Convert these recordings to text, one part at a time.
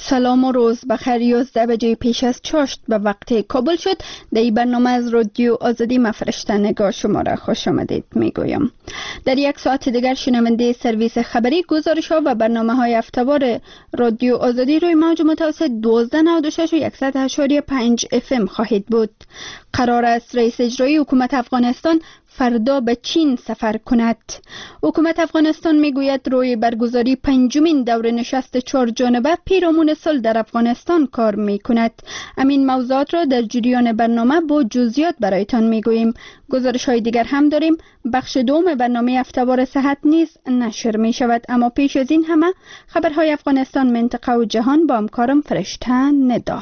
سلام و روز بخیر. 11 بجه پیش از چاشت به وقت کابل شد. در این برنامه از رادیو آزادی من فرشته نگاه شما را خوش آمدید میگویم. در یک ساعت دیگر شنونده سرویس خبری، گزارش ها و برنامه های هفته‌وار رادیو آزادی روی موج متوسط 1296 و 100.5 FM خواهید بود. قرار است رئیس اجرایی حکومت افغانستان فردا به چین سفر کند. حکومت افغانستان میگوید روی برگزاری پنجمین دور نشست 4 جانبه پیرامون صلح در افغانستان کار میکند. همین موضوعات را در جریان برنامه با جزئیات برایتان میگوییم. گزارش های دیگر هم داریم. بخش دوم برنامه هفته‌وار صحت نیز نشر می شود. اما پیش از این همه خبرهای افغانستان، منطقه و جهان با همکارم فرشته ندا.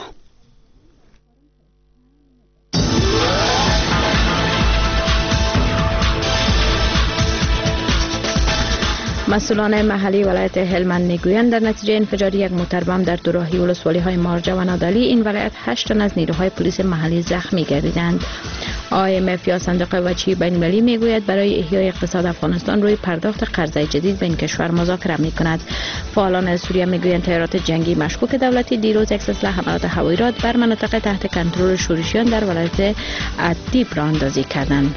مسئولان محلی ولایت هلمند میگویند در نتیجه انفجار یک موتر بم در دوراهی ولسوالی های مارجه و نادلی این ولایت 8 تن از نیروهای پلیس محلی زخمی گردیدند. IMF یا صندوق وجهی بین المللی میگوید برای احیای اقتصاد افغانستان روی پرداخت قرضه جدید به این کشور مذاکره میکند. فعالان سوریه میگویند تیارات جنگی مشکوک دولتی دیروز یک سلسله حملات هوایی را بر مناطق تحت کنترل شورشیان در ولایت ادلیب راه اندازی کردند.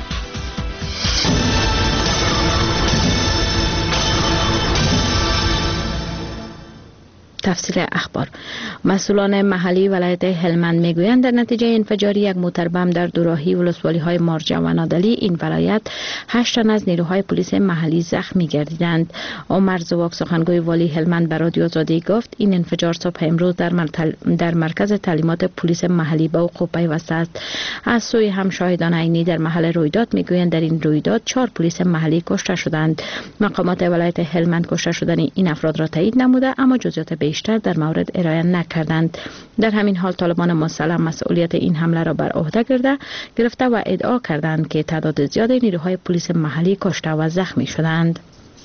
تفصیل اخبار. مسئولان محلی ولایت هلمند میگویند در نتیجه انفجار یک موتر بم در دوراهی ولسوالی های مارجه و نادلی این ولایت 8 تن از نیروهای پلیس محلی زخمی گردیدند. عمر زواک سخنگوی والی هلمند به رادیو آزادی گفت این انفجار صبح امروز در مرکز تعلیمات پلیس محلی به وقوع پیوسته است. از سوی هم شاهدان عینی در محل رویداد میگویند در این رویداد 4 پلیس محلی کشته شدند. مقامات ولایت هلمند کشته شدن این افراد را تایید نموده اما جزئیات بیشتر در مورد ارائه نکردند. در همین حال طالبان مسلح مسئولیت این حمله را بر عهده گرفته و ادعا کردند که تعداد زیاد نیروهای پلیس محلی کشته و زخمی شدند.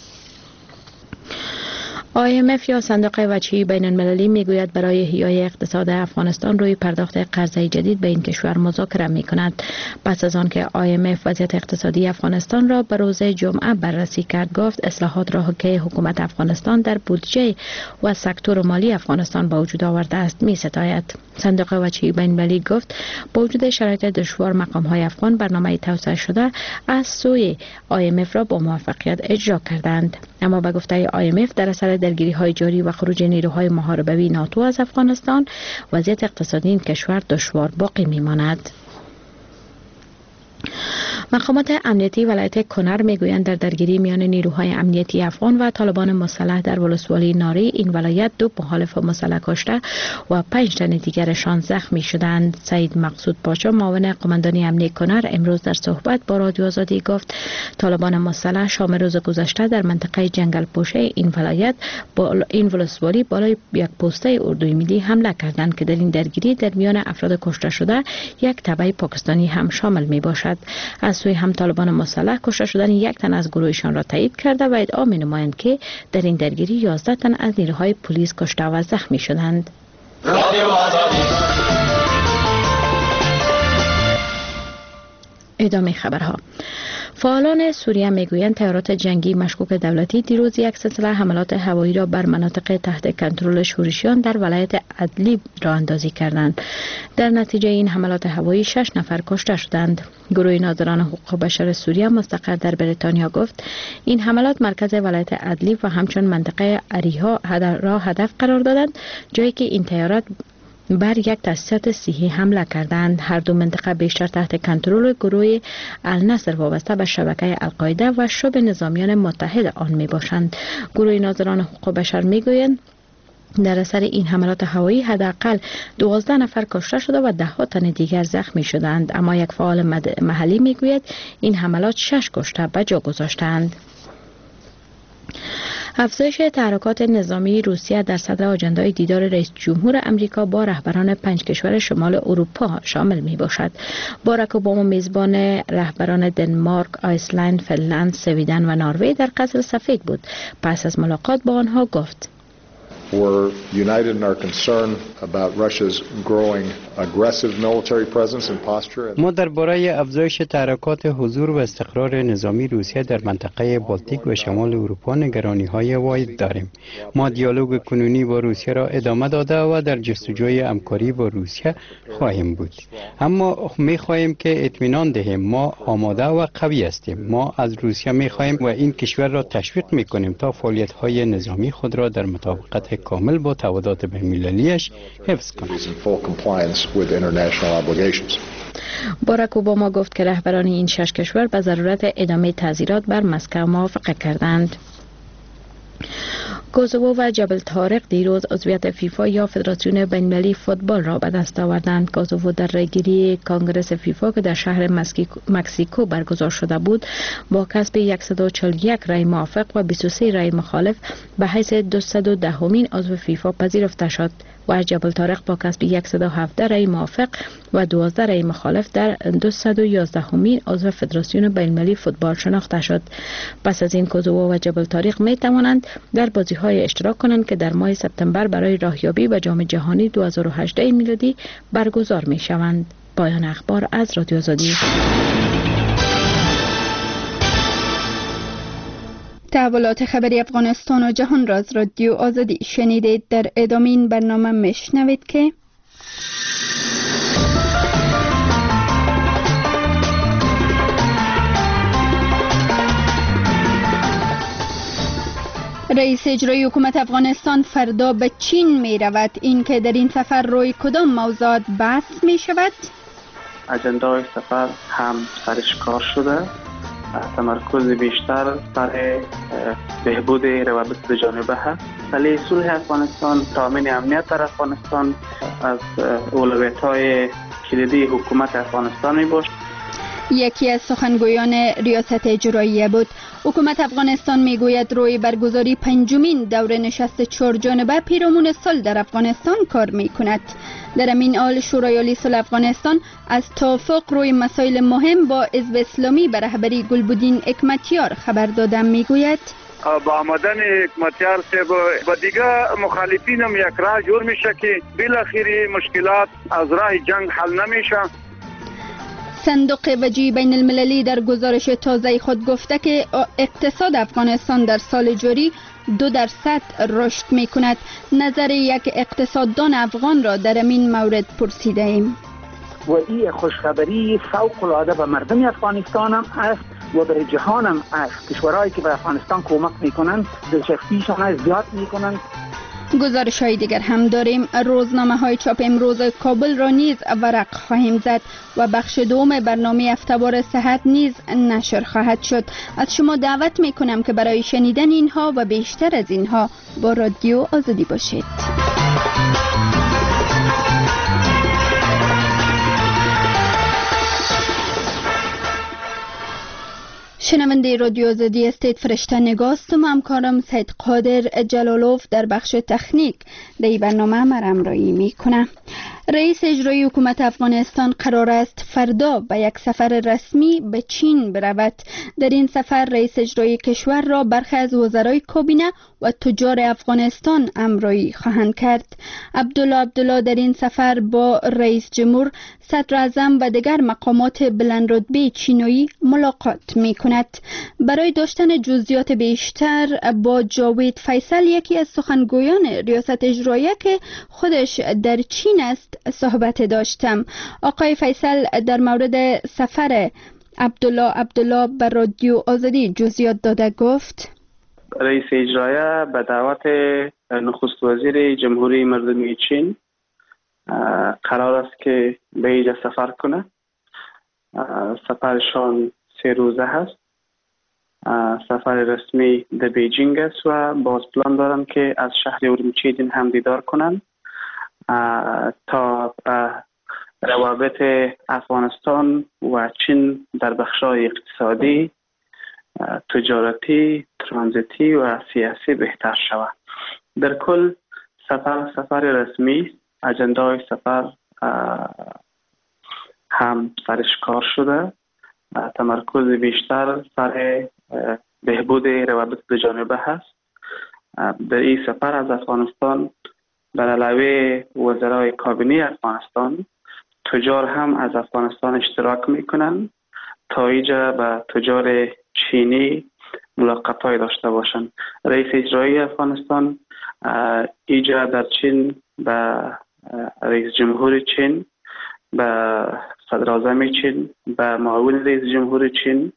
IMF یا صندوق وجهی بین المللی میگوید برای احیای اقتصاد افغانستان روی پرداخت قرضه جدید به این کشور مذاکره میکند. پس از آن که IMF وضعیت اقتصادی افغانستان را به روز جمعه بررسی کرد، گفت اصلاحات را که حکومت افغانستان در بودجه و سکتور مالی افغانستان با وجود آورده است میستاید. صندوق وجهی بین المللی گفت با وجود شرایط دشوار مقام‌های افغان برنامه توسعه شده از سوی IMF را با موفقیت اجرا کردند. اما به گفته IMF در اثر درگیری‌های جاری و خروج نیروهای محاربوی ناتو از افغانستان وضعیت اقتصادی این کشور دشوار باقی می‌ماند. مقامات امنیتی ولایت کنر میگویند در درگیری میان نیروهای امنیتی افغان و طالبان مسلح در ولسوالی ناری این ولایت 2 مخالف مسلح کشته و 5 تن دیگرشان زخمی شدند. سید مقصود پاشا معاون قماندانی امنیتی کنر امروز در صحبت با رادیو آزادی گفت طالبان مسلح شام روز گذشته در منطقه جنگل پوشه این ولایت با این ولسوالی بالای یک پوسته اردوی ملی حمله کردند که در این درگیری در میان افراد کشته شده یک تبع پاکستانی هم شامل می باشد. از سوی هم طالبان مسلح کشته شدن یک تن از گروهشان را تایید کرده و ادعا می نمایند که در این درگیری 11 تن از نیروهای پلیس کشته و زخمی شدند. ادامه خبرها. فعالان سوریه میگویند تیارات جنگی مشکوک دولتی دیروز یک سلسله حملات هوایی را بر مناطق تحت کنترل شورشیان در ولایت ادلیب راه اندازی کردند. در نتیجه این حملات هوایی 6 نفر کشته شدند. گروه ناظران حقوق بشر سوریه مستقر در بریتانیا گفت این حملات مرکز ولایت ادلیب و همچنین منطقه اریها را هدف قرار دادند، جایی که این تیارات بر یک تاسیسات صحی حمله کردند. هر دو منطقه بیشتر تحت کنترل گروه النصر وابسته به شبکه القاعده و شبه نظامیان متحد آن می باشند. گروه ناظران حقوق بشر می گویند در اثر این حملات هوایی حداقل 12 نفر کشته شده و 10 تن دیگر زخمی شدند، اما یک فعال محلی می گوید این حملات 6 کشته به جا گذاشتند. افزایش تحرکات نظامی روسیه در صدر آجندای دیدار رئیس جمهور امریکا با رهبران 5 کشور شمال اروپا شامل می باشد. باراک اوباما میزبان رهبران دنمارک، آیسلند، فنلند، سویدن و نروژ در قصر سفید بود. پس از ملاقات با آنها گفت We're united in our concern about Russia's growing aggressive military presence and posture. ما درباره افزایش تحرکات حضور و استقرار نظامی روسیه در منطقه بالتیک و شمال اروپا نگرانی‌های واحد داریم. ما دیالوگ کنونی با روسیه را ادامه داده و در جستجوی همکاری با روسیه خواهیم بود. اما می‌خواهیم که اطمینان دهیم ما آماده و قوی هستیم. ما از روسیه می‌خواهیم و این کشور را تشویق می‌کنیم تا فعالیت‌های نظامی خود را در مطابقت کامل با تعهدات بین‌المللی‌اش حفظ کند. باراک اوباما گفت که رهبران این 6 کشور به ضرورت ادامه تعزیرات بر مسکو موافقت کردند. کوزوو و جبل طارق دیروز عضویت فیفا یا فدراسیون بین‌المللی فوتبال را به دست آوردند. کوزوو در رایگیری کنگره فیفا که در شهر مکسیکو برگزار شده بود با کسب 141 رای موافق و 23 رای مخالف به حیث 210مین عضو فیفا پذیرفته شد و جبل طارق با کسب 117 رای موافق و 12 رای مخالف در 211مین عضو فدراسیون بین‌المللی فوتبال شناخته شد. پس از این کوزوو و جبل طارق می توانند در بازی‌های اشتراک کنند که در ماه سپتامبر برای راهیابی به جام جهانی 2018 میلادی برگزار می شوند. پایان اخبار از رادیو آزادی. تحولات خبری افغانستان و جهان را از رادیو آزادی شنیدید. در ادامه این برنامه میشنوید که رئیس اجرایی حکومت افغانستان فردا به چین می رود. این که در این سفر روی کدام موضوعات بحث می شود؟ اجندای سفر هم سرش کار شده، تمرکز بیشتر سر بهبود روابط دو جانبه هست. ولی صلح افغانستان، تامین امنیت در افغانستان از اولویت‌های کلیدی حکومت افغانستان می باشد. یکی از سخنگویان ریاست اجرایی بود. حکومت افغانستان میگوید روی برگزاری 5مین دور نشست 4 جانبه پیرامون صلح در افغانستان کار میکند. در این حال شورای عالی صلح افغانستان از توافق روی مسائل مهم با حزب اسلامی به رهبری گلبدین حکمتیار خبر داده. میگوید با آمدن حکمتیار با دیگه مخالفین هم یک راه جور میشه که بالاخره مشکلات از راه جنگ حل نمیشه. صندوق وجهی بین المللی در گزارش تازه خود گفته که اقتصاد افغانستان در سال جاری 2% رشد می کند. نظر یک اقتصاددان افغان را در این مورد پرسیده ایم. و این خوشخبری فوق العاده به مردم افغانستان هم است و برای جهان هم است. کشورهایی که به افغانستان کمک می کنند دلچسپیشان زیاد می کنند. گزارش های دیگر هم داریم. روزنامه های چاپ امروز کابل را نیز ورق خواهیم زد و بخش دوم برنامه هفته‌وار صحت نیز نشر خواهد شد. از شما دعوت می کنم که برای شنیدن اینها و بیشتر از اینها با رادیو آزادی باشید. شنونده رادیو آزادی استید فرشته نگاستم. همکارم سید قادر جلالوف در بخش تکنیک در این برنامه مرامرایی میکنه. رئیس اجرایی حکومت افغانستان قرار است فردا به یک سفر رسمی به چین برود. در این سفر رئیس اجرایی کشور را برخی از وزرای کابینه و تجار افغانستان همراهی خواهند کرد. عبدالله در این سفر با رئیس جمهور، صدر اعظم و دیگر مقامات بلند رتبه چینی ملاقات می کند. برای داشتن جزئیات بیشتر با جاوید فیصل، یکی از سخنگویان ریاست اجرایی که خودش در چین است، صحبت داشتم. آقای فیصل در مورد سفر عبدالله به رادیو آزادی جزئیات داده. گفت رئیس اجرایی به دعوت نخست وزیر جمهوری مردمی چین قرار است که به اینجا سفر کنه. سفرشان 3 روزه هست. سفر رسمی در بیجینگ است و باز پلان دارم که از شهر اورمچی هم دیدار کنند تا روابط افغانستان و چین در بخش‌های اقتصادی، تجارتی، ترانزیتی و سیاسی بهتر شود. در کل سفر رسمی، اجندای سفر هم سرش کار شده، تمرکز بیشتر سر بهبود روابط دو جانبه هست در این سفر از افغانستان بر علاوه وزرای کابینه افغانستان، تجار هم از افغانستان اشتراک میکنن تا ایجا با تجار چینی ملاقات‌های داشته باشند. رئیس اجرایی افغانستان ایجا در چین با رئیس جمهور چین، با صدراعظم چین، با معاون رئیس جمهور چین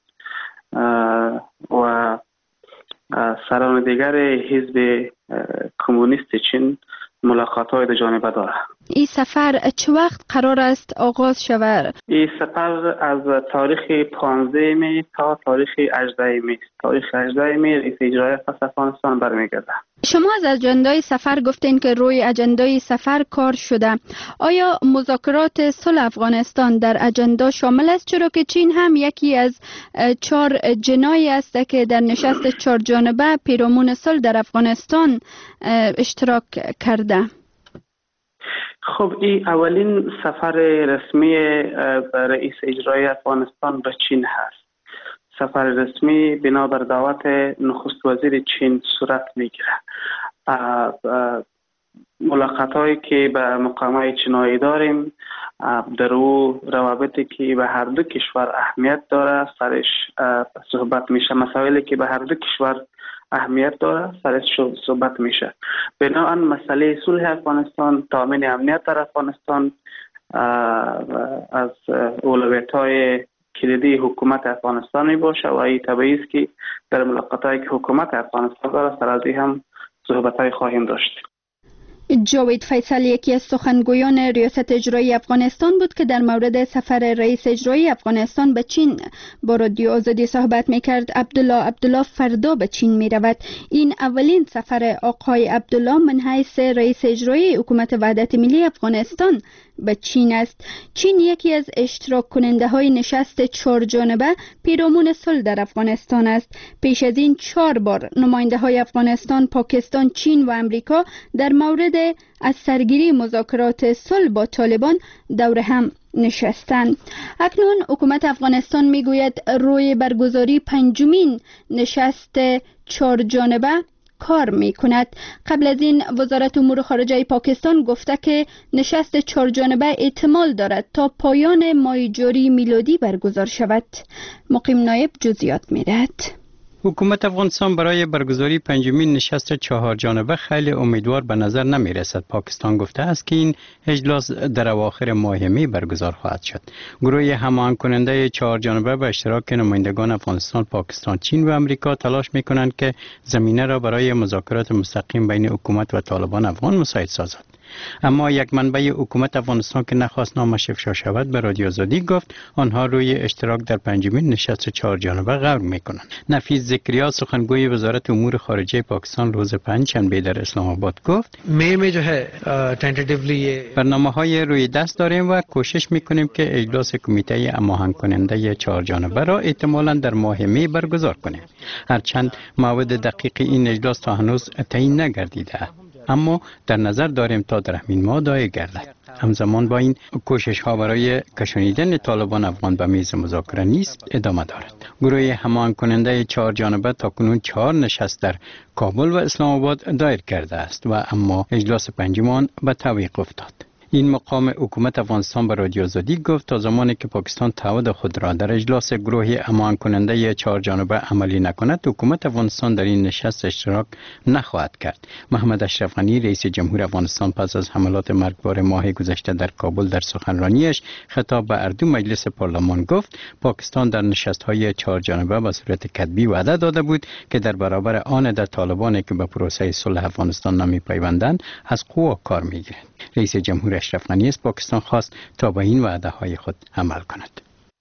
و سران دیگر حزب کمونیست چین ملاقات‌های دو جانبه داره. این سفر چه وقت قرار است آغاز شود؟ این سفر از تاریخ 15 می تا تاریخ 18 می. تاریخ 18 می رئیس اجرایی افغانستان برمیگرده. شما از اجندای سفر گفتین که روی اجندای سفر کار شده. آیا مذاکرات صلح افغانستان در اجندا شامل است؟ چرا که چین هم یکی از 4 جنایی است که در نشست 4 جانبه پیرامون صلح در افغانستان اشتراک کرده. خب این اولین سفر رسمی رئیس اجرایی افغانستان به چین هست. سفر رسمی بنابر دعوت نخست وزیر چین صورت میگیره. ملاقات هایی که به مقامات چینایی داریم در او روابطی که به هر دو کشور اهمیت داره سرش صحبت میشه. مسائلی که به هر دو کشور اهمیت داره سرش صحبت میشه. بنابراین مسئله صلح افغانستان، تامین امنیت در افغانستان از اولویت‌های کلیدی حکومت افغانستان می باشه و این طبیعی است که در ملاقات‌هایی که حکومت افغانستان داره سر از این هم صحبت‌های خواهیم داشت. جاوید فیصل یکی از سخنگویان ریاست اجرایی افغانستان بود که در مورد سفر رئیس اجرایی افغانستان به چین با رادیو آزادی صحبت میکرد. عبدالله فردا به چین میرود. این اولین سفر آقای عبدالله من حیث رئیس اجرایی حکومت وحدت ملی افغانستان به چین است. چین یکی از اشتراک کننده های نشست 4 جانبه پیرامون صلح در افغانستان است. پیش از این 4 بار نماینده های افغانستان، پاکستان، چین و امریکا در مورد از سرگیری مذاکرات صلح با طالبان دور هم نشستند. اکنون حکومت افغانستان میگوید روی برگزاری 5مین نشست 4 جانبه کار می کند. قبل از این وزارت امور خارجه پاکستان گفته که نشست 4 جانبه احتمال دارد تا پایان ماه جاری میلادی برگزار شود. مقیم نایب جزئیات می‌دهد. حکومت افغانستان برای برگزاری 5مین نشست 4 جانبه خیلی امیدوار به نظر نمی رسد. پاکستان گفته است که این اجلاس در اواخر ماه می برگزار خواهد شد. گروه هماهنگ کننده 4 جانبه به اشتراک نمایندگان افغانستان، پاکستان، چین و امریکا تلاش می کنند که زمینه را برای مذاکرات مستقیم بین حکومت و طالبان افغان مساعد سازد. اما یک منبع حکومت افغانستان که نخواست نامش افشا شود به رادیو آزادی گفت آنها روی اشتراک در 5مین نشست 4 جانبه غور میکنند. نفیس ذکریا سخنگوی وزارت امور خارجه پاکستان روز پنجشنبه در اسلام آباد گفت می جو ہے ٹینٹیٹیولی برنامه‌های روی دست داریم و کوشش میکنیم که اجلاس کمیته هماهنگ کننده 4 جانبه را احتمالاً در ماه می برگزار کنیم. هرچند موعد دقیق این اجلاس تا هنوز تعیین نگردیده، اما در نظر داریم تا در همین ماه دایر گردد. همزمان با این کوشش ها برای کشانیدن طالبان افغان به میز مذاکره نیز ادامه دارد. گروه هماهنگ کننده 4 جانبه تاکنون 4 نشست در کابل و اسلام آباد دایر کرده است و اما اجلاس 5م به تعویق افتاد. این مقام حکومت افغانستان به رادیو آزادی گفت تا زمانی که پاکستان تعهد خود را در اجلاس گروه هماهنگ کننده 4 جانبه عملی نکند، حکومت افغانستان در این نشست اشتراک نخواهد کرد. محمد اشرف غنی رئیس جمهور افغانستان پس از حملات مرگبار ماه گذشته در کابل در سخنرانیش خطاب به اردو مجلس پارلمان گفت پاکستان در نشست‌های 4 جانبه به صورت کتبی وعده داده بود که در برابر آن در طالبانی که به پروسه صلح افغانستان نمی‌پیوندند از قوا کار می‌گیرد. رئیس جمهور اشرف غنی از پاکستان خواست تا به این وعده های خود عمل کند.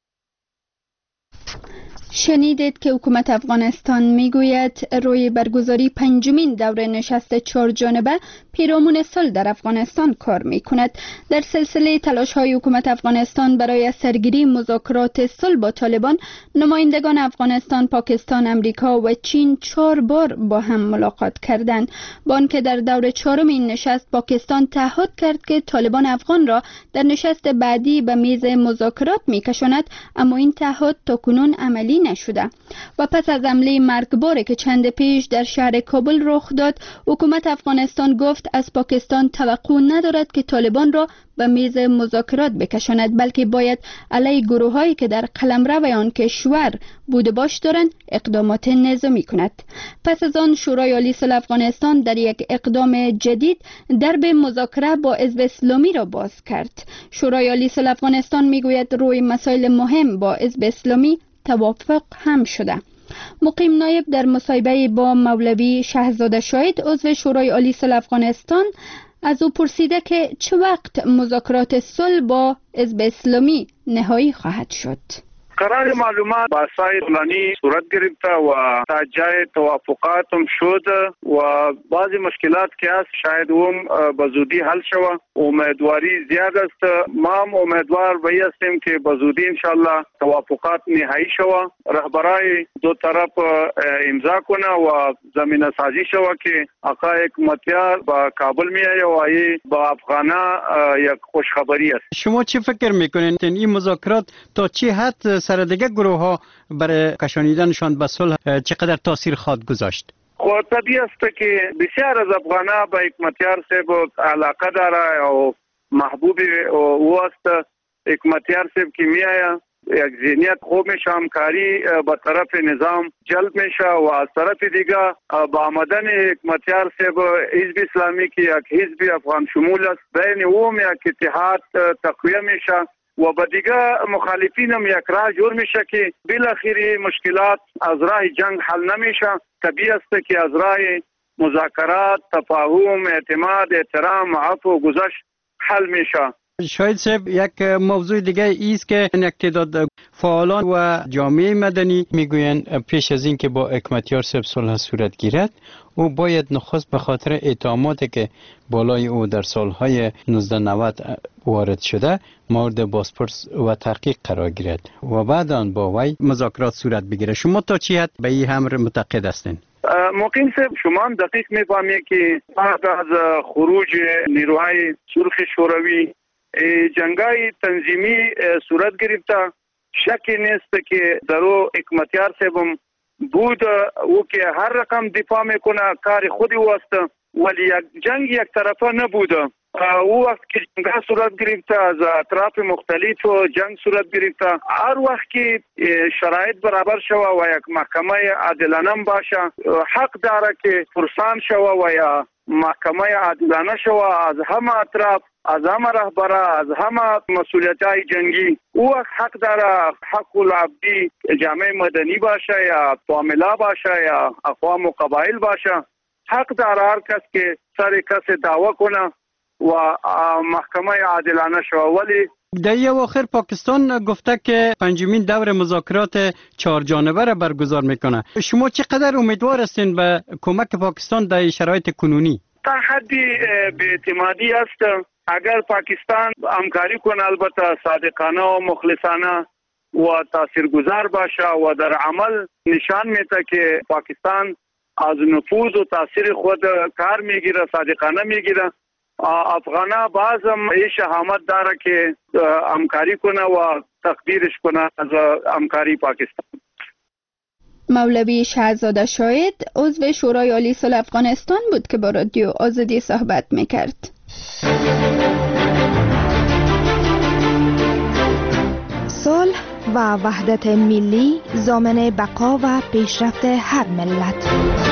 شنیدید که حکومت افغانستان میگوید روی برگزاری 5مین دوره نشست 4 جانبه پیرامون صلح در افغانستان کار میکند. در سلسله تلاش های حکومت افغانستان برای سرگیری مذاکرات صلح با طالبان، نمایندگان افغانستان، پاکستان، امریکا و چین 4 بار با هم ملاقات کردند. با آنکه در دور 4م این نشست پاکستان تعهد کرد که طالبان افغان را در نشست بعدی به میز مذاکرات میکشاند، اما این تعهد تاکنون عملی نشده و پس از حمله مرگباری که چند پیش در شهر کابل رخ داد، حکومت افغانستان گفت از پاکستان توقع ندارد که طالبان را به میز مذاکرات بکشاند، بلکه باید علیه گروهایی که در قلمرو آن کشور بوده باش دارند اقدامات نظامی کند. پس از آن شورای عالی صلح افغانستان در یک اقدام جدید درب مذاکره با حزب اسلامی را باز کرد. شورای عالی صلح افغانستان میگوید روی مسائل مهم با حزب اسلامی توافق هم شده. مقیم نایب در مصاحبه با مولوی شهزاده شاهد عضو شورای عالی صلح افغانستان از او پرسیده که چه وقت مذاکرات صلح با حزب اسلامی نهایی خواهد شد. قرار معلومات با سایر طولانی صورت گرفته و تا جای توافقات هم شد و بعضی مشکلات که هست شاید هم به زودی حل شود. امیدواری زیاد است. ما هم امیدوار هستیم که به زودی انشالله توافقات نهایی شود، رهبرای دو طرف امضا کنه و زمینه سازی شود که حقایق متیار به کابل میآید و با افغانا یک خوشخبری است. شما چی فکر میکنین این مذاکرات تا چه حد سر دیگه گروه ها برای کشانیدنشان به صلح چقدر تاثیر خواهد گذاشت؟ خب طبیعی است که بسیار از افغانا به حکمتیار صاحب علاقه داره و محبوب او است. حکمتیار صاحب که میآید یک ذهنیت خوب میشه، همکاری به طرف نظام جلب میشه و از طرف دیگه با آمدن حکمتیار صاحب حزب اسلامی که یک حزب افغان شمول است بین اوم یک اتحاد تقویه میشه و با دیگه مخالفین هم یک راه جور میشه که بالاخره مشکلات از راه جنگ حل نمیشه. طبیعی است که از راه مذاکرات، تفاهم، اعتماد، احترام، عفو و گذشت حل میشه. شاید صاحب یک موضوع دیگه ایست که یک تعداد فعالان و جامعه مدنی میگویند پیش از این که با حکمتیار صاحب صلح صورت گیرد او باید نخست به خاطر اتهاماتی که بالای او در سالهای 1990 وارد شده مورد بازپرس و تحقیق قرار گیرد و بعد آن با وی مذاکرات صورت بگیره. شما تا چی حد به این امر معتقد هستین؟ مقیم صاحب شما هم دقیق میفهمید که بعد از خروج نیروهای سرخ شوروی جنگای تنظیمی صورت گرفته. شکی نیست که درو حکمتیار صاحب بود او که هر رقم دفاع میکنه کار خودی واسطه ولی یک جنگ یک طرفه نبوده. او وقت که جنگ صورت گرفته از اطراف مختلف جنگ صورت گرفته، هر وقت که شرایط برابر شوه و یک محکمه عادلانه باشه حق داره که پرسان شوه و یا محکمه عادلانه شوه از همه اطراف، از همه رهبره، از همه مسئولیت‌های جنگی. او حق داره حق العبدی جامعه مدنی باشه یا فامیلا باشه یا اقوام و قبایل باشه، حق داره هر کس که سر کس دعوا کنه و محکمه عادلانه شوه. ولی در یه آخر پاکستان گفته که پنجمین دور مذاکرات 4 جانبه را برگزار میکنه. شما چقدر امیدوار هستین به کمک پاکستان در شرایط کنونی؟ تا حدی بی‌اعتمادی است. اگر پاکستان همکاری کنه البته صادقانه و مخلصانه و تاثیرگذار باشه و در عمل نشان میده که پاکستان از نفوذ و تاثیر خود کار میگیره، صادقانه میگیره، افغانا بعضم این شهامت داره که همکاری کنه و تقدیرش کنه از همکاری پاکستان. مولوی شهزاده شاهد عضو شورای عالی صلح افغانستان بود که با رادیو آزادی صحبت میکرد. صلح و وحدت ملی ضامن بقا و پیشرفت هر ملت.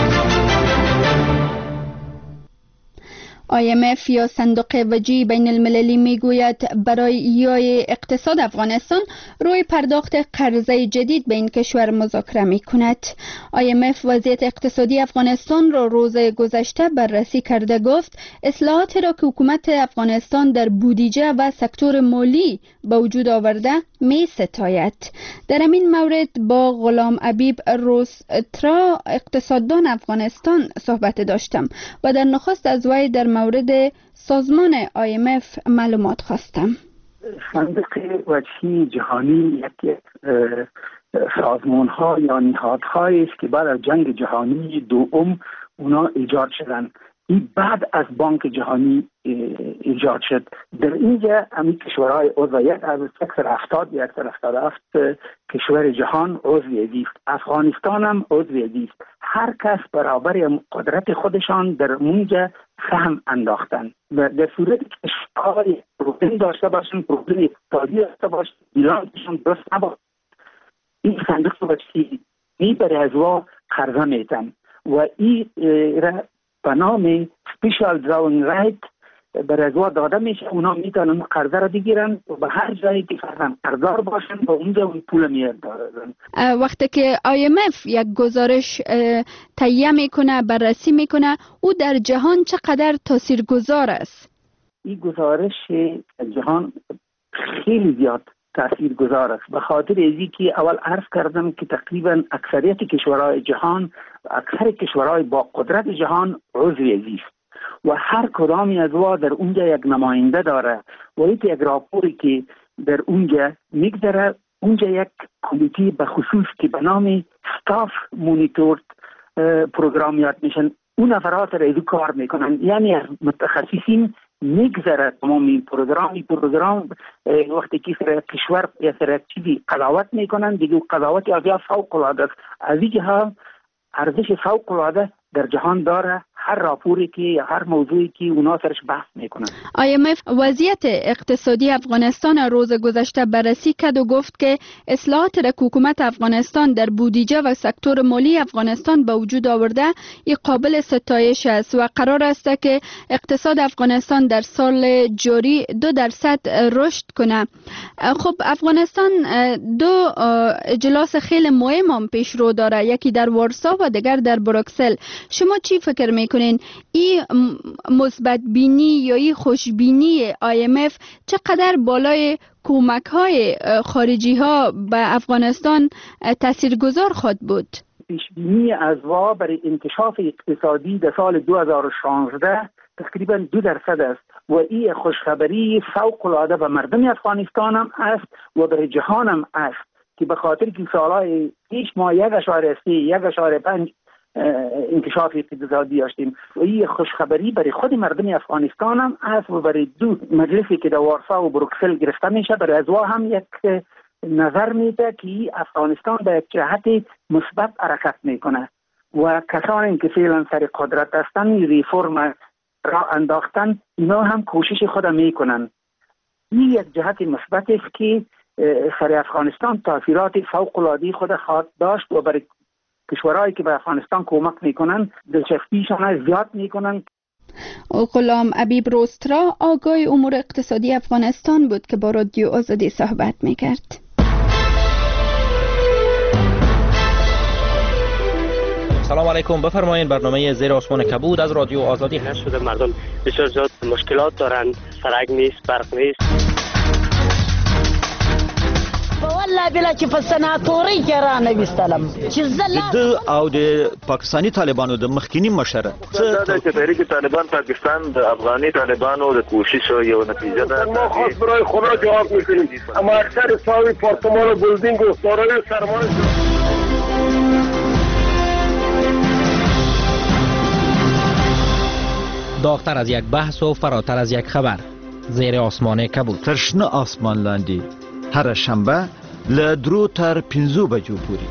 IMF یا صندوق وجهی بین المللی میگوید برای ایای اقتصاد افغانستان روی پرداخت قرضه جدید به این کشور مذاکره می کند. IMF وضعیت اقتصادی افغانستان را روز گذشته بررسی کرده گفت اصلاحاتی را که حکومت افغانستان در بودجه و سکتور مالی به وجود آورده می ستاید. در این مورد با غلام حبیب روسترا اقتصاددان افغانستان صحبت داشتم و در نخست از وی در مورد سازمان IMF معلومات خواستم. صندوق وجهی جهانی یکی سازمان ها یا نهادهایی است که بعد از جنگ جهانی دوم اونا ایجاد شدن این بعد از بانک جهانی ایجاد شد. در اینجا همین کشورهای عضو یک از 177 کشور جهان عضو است. افغانستان هم عضو است. هر کس برابر قدرت خودشان در اونجا سهم انداختن و در صورتی که کشورهای پروبلم داشته باشن، پروبلم اقتصادی داشته باشن، بیلانسشون درست نباشه، این صندوق بچی برای از وا قرضه میتن و این را به نام سپیشال دراونگ رایت برای از وا داده میشه. اونا میتونن قرضه را بگیرن و به هر جایی که فرزن قرضدار باشن و اونجا اون پول میدارن. وقتی که IMF یک گزارش تهیه میکنه، بررسی میکنه، او در جهان چقدر تاثیرگذار است؟ این گزارش جهان خیلی زیاد تاثیرگذار است، به خاطر ازی که اول عرض کردم که تقریبا اکثریت کشورهای جهان، اکثر کشورهای با قدرت جهان عضو است و هر کدامی از وا در اونجا یک نماینده داره و یک راپوری که در اونجا میگذره. اونجا یک کمیته به خصوص که به نام ستاف مونیتور پروگرامیات میشن، اون افراد را ایدو کار میکنن، یعنی از متخصصین میگذره تمام این پروگرام وقتی که سر کشور یا سر چیزی قضاوت میکنن دیگه قضاوت یا فوق العاده است. از این جهت ارزش فوق العاده در جهان داره، هر راپوری که یا هر موضوعی که اونا سرش بحث میکنن. IMF وضعیت اقتصادی افغانستان روز گذشته بررسی کرد و گفت که اصلاحات را حکومت افغانستان در بودجه و سکتور مالی افغانستان به وجود آورده این قابل ستایش است و قرار است که اقتصاد افغانستان در سال جاری 2% رشد کنه. خب افغانستان دو اجلاس خیلی مهم هم پیش رو داره، یکی در وارسا و دیگر در بروکسل. شما چی فکر میکنین این مثبت بینی یا این خوشبینی IMF چقدر بالای کمک های خارجی ها به افغانستان تاثیرگذار خواهد بود؟ پیشبینی از وا برای انکشاف اقتصادی در سال 2016 تقریبا 2% است و این خوشخبری فوق العاده به مردم افغانستان هم است و برای جهان هم است که به خاطر که سالهای پیش ما 1.3 1.5 انکشاف اقتصادی داشتیم و این خوشخبری برای خود مردم افغانستان هم است و برای دو مجلسی که در وارسا و بروکسل گرفته میشه برای از وا هم یک نظر میده که افغانستان به یک جهت مثبت حرکت میکنه و کسانی که فعلا سر قدرت هستند ریفرم را انداختن، اینا هم کوشش خود میکنن. این یک جهت مثبت است که سر افغانستان تاثیرات فوق العاده خود خواهد داشت و برای کشورهایی که به افغانستان کمک میکنن دلچسپیشان زیاد میکنن. غلام حبیب روسترا آگاه امور اقتصادی افغانستان بود که با رادیو آزادی صحبت میکرد. سلام علیکم، بفرمایید. برنامه زیر آسمان کبود از رادیو آزادی هست. شده مردم بسیار زیاد مشکلات دارن، سرک نیست، برق نیست. والله بلا چې په سناتوري کې را نویستلم چې د او د پاکستاني طالبانو د مخکینی مشره چې تحریک طالبان پاکستان د افغاني طالبانو د کوشش یو نتیجه ده. ما خاص برای خدا جواب میکنیم، اما اکثر ساوی پارتمان و بلدینگ و دارای سرمایه داغتر از یک بحث و فراتر از یک خبر. زیر آسمان کبود. ترشنه آسمان لاندی هر شنبه له 2 تر 5 بجو پورې.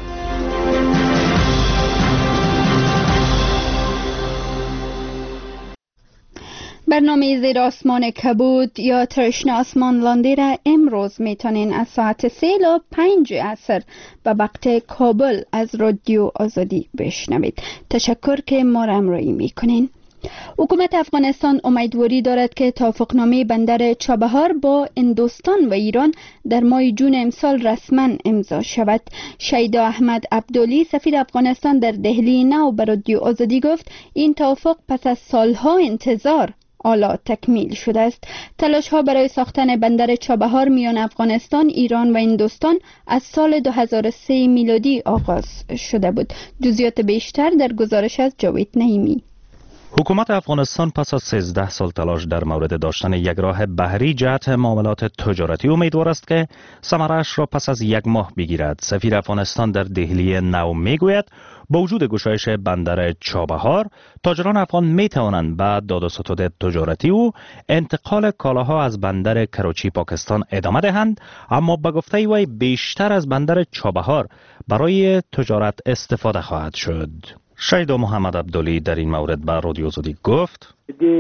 برنامه زیر آسمان کبود یا ترشنه آسمان لاندی را امروز میتونین از ساعت 3 تا 5 عصر به وقت کابل از رادیو آزادی بشنوید. تشکر که ما را همراهی میکنین. حکومت افغانستان امیدواری دارد که توافقنامه بندر چابهار با هندوستان و ایران در ماه جون امسال رسما امضا شود. شیدا احمد عبدلی سفیر افغانستان در دهلی نو به رادیو آزادی گفت این توافق پس از سالها انتظار حالا تکمیل شده است. تلاش ها برای ساختن بندر چابهار میان افغانستان، ایران و هندوستان از سال 2003 میلادی آغاز شده بود. جزئیات بیشتر در گزارش از جاوید نعیمی. حکومت افغانستان پس از 13 سال تلاش در مورد داشتن یک راه بحری جهت معاملات تجارتی امیدوار است که ثمره‌اش را پس از 1 ماه بگیرد. سفیر افغانستان در دهلی نو میگوید با وجود گشایش بندر چابهار، تاجران افغان می توانند به داد و ستد تجارتی و انتقال کالاها از بندر کراچی پاکستان ادامه دهند، اما به گفته وی بیشتر از بندر چابهار برای تجارت استفاده خواهد شد. شیدا محمد عبدلی در این مورد به رادیو آزادی گفت: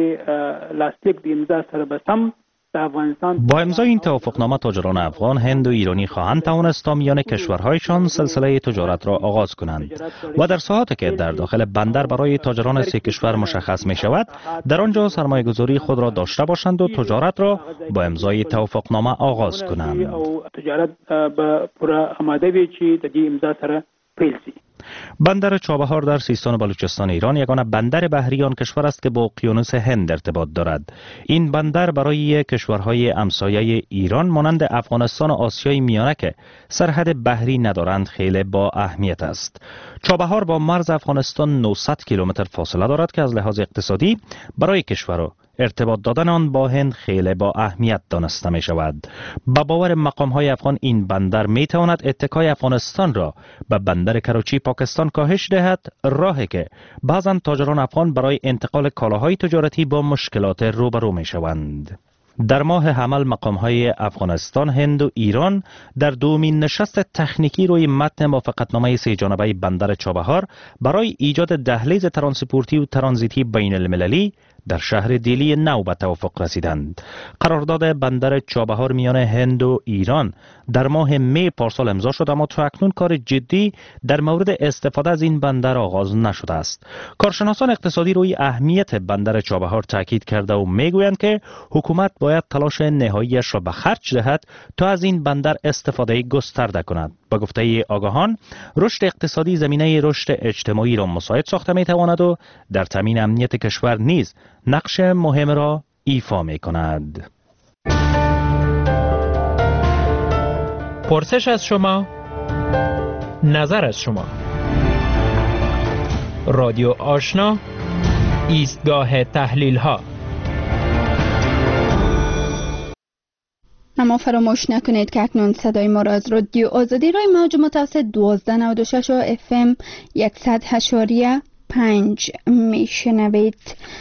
با امضای این توافقنامه تاجران افغان، هند و ایرانی خواهند توانست تا میان کشورهایشان سلسله تجارت را آغاز کنند و در ساحاتی که در داخل بندر برای تاجران 3 کشور مشخص می شود، در آنجا سرمایه‌گذاری خود را داشته باشند و تجارت را با امضای توافقنامه آغاز کنند. بندر چابهار در سیستان و بلوچستان ایران یگانه بندر بحری آن کشور است که با اقیانوس هند ارتباط دارد. این بندر برای کشورهای همسایه ایران مانند افغانستان و آسیای میانه که سرحد بحری ندارند خیلی با اهمیت است. چابهار با مرز افغانستان 900 کیلومتر فاصله دارد که از لحاظ اقتصادی برای کشور ارتباط دادن آن با هند خیلی با اهمیت دانسته می شود. با باور مقام های افغان این بندر می تواند اتکای افغانستان را به بندر کراچی پاکستان کاهش دهد، راهی که بعضا تاجران افغان برای انتقال کالاهای تجارتی با مشکلات روبرو می شوند. در ماه حمل مقام‌های افغانستان، هند و ایران در دومین نشست تکنیکی روی متن موافقتنامه 3 جانبه بندر چابهار برای ایجاد دهلیز ترانسپورتی و ترانزیتی بین المللی در شهر دهلی نو به توافق رسیدند. قرارداد بندر چابهار میان هند و ایران در ماه می پارسال امضا شد، اما تا اکنون کار جدی در مورد استفاده از این بندر آغاز نشده است. کارشناسان اقتصادی روی اهمیت بندر چابهار تاکید کرده و میگویند که حکومت باید تلاش نهاییش را به خرج دهد تا از این بندر استفاده گسترده کند. با گفته آگاهان، رشد اقتصادی زمینه رشد اجتماعی را مساعد ساخته می تواند و در تامین امنیت کشور نیز نقش مهم را ایفا می کند. پرسش از شما، نظر از شما. رادیو آشنا، ایستگاه تحلیل ها. اما فراموش نکنید که اکنون صدای ما را از رادیو آزادی رای موج متوسط 1296 و FM 100.5 میشنوید.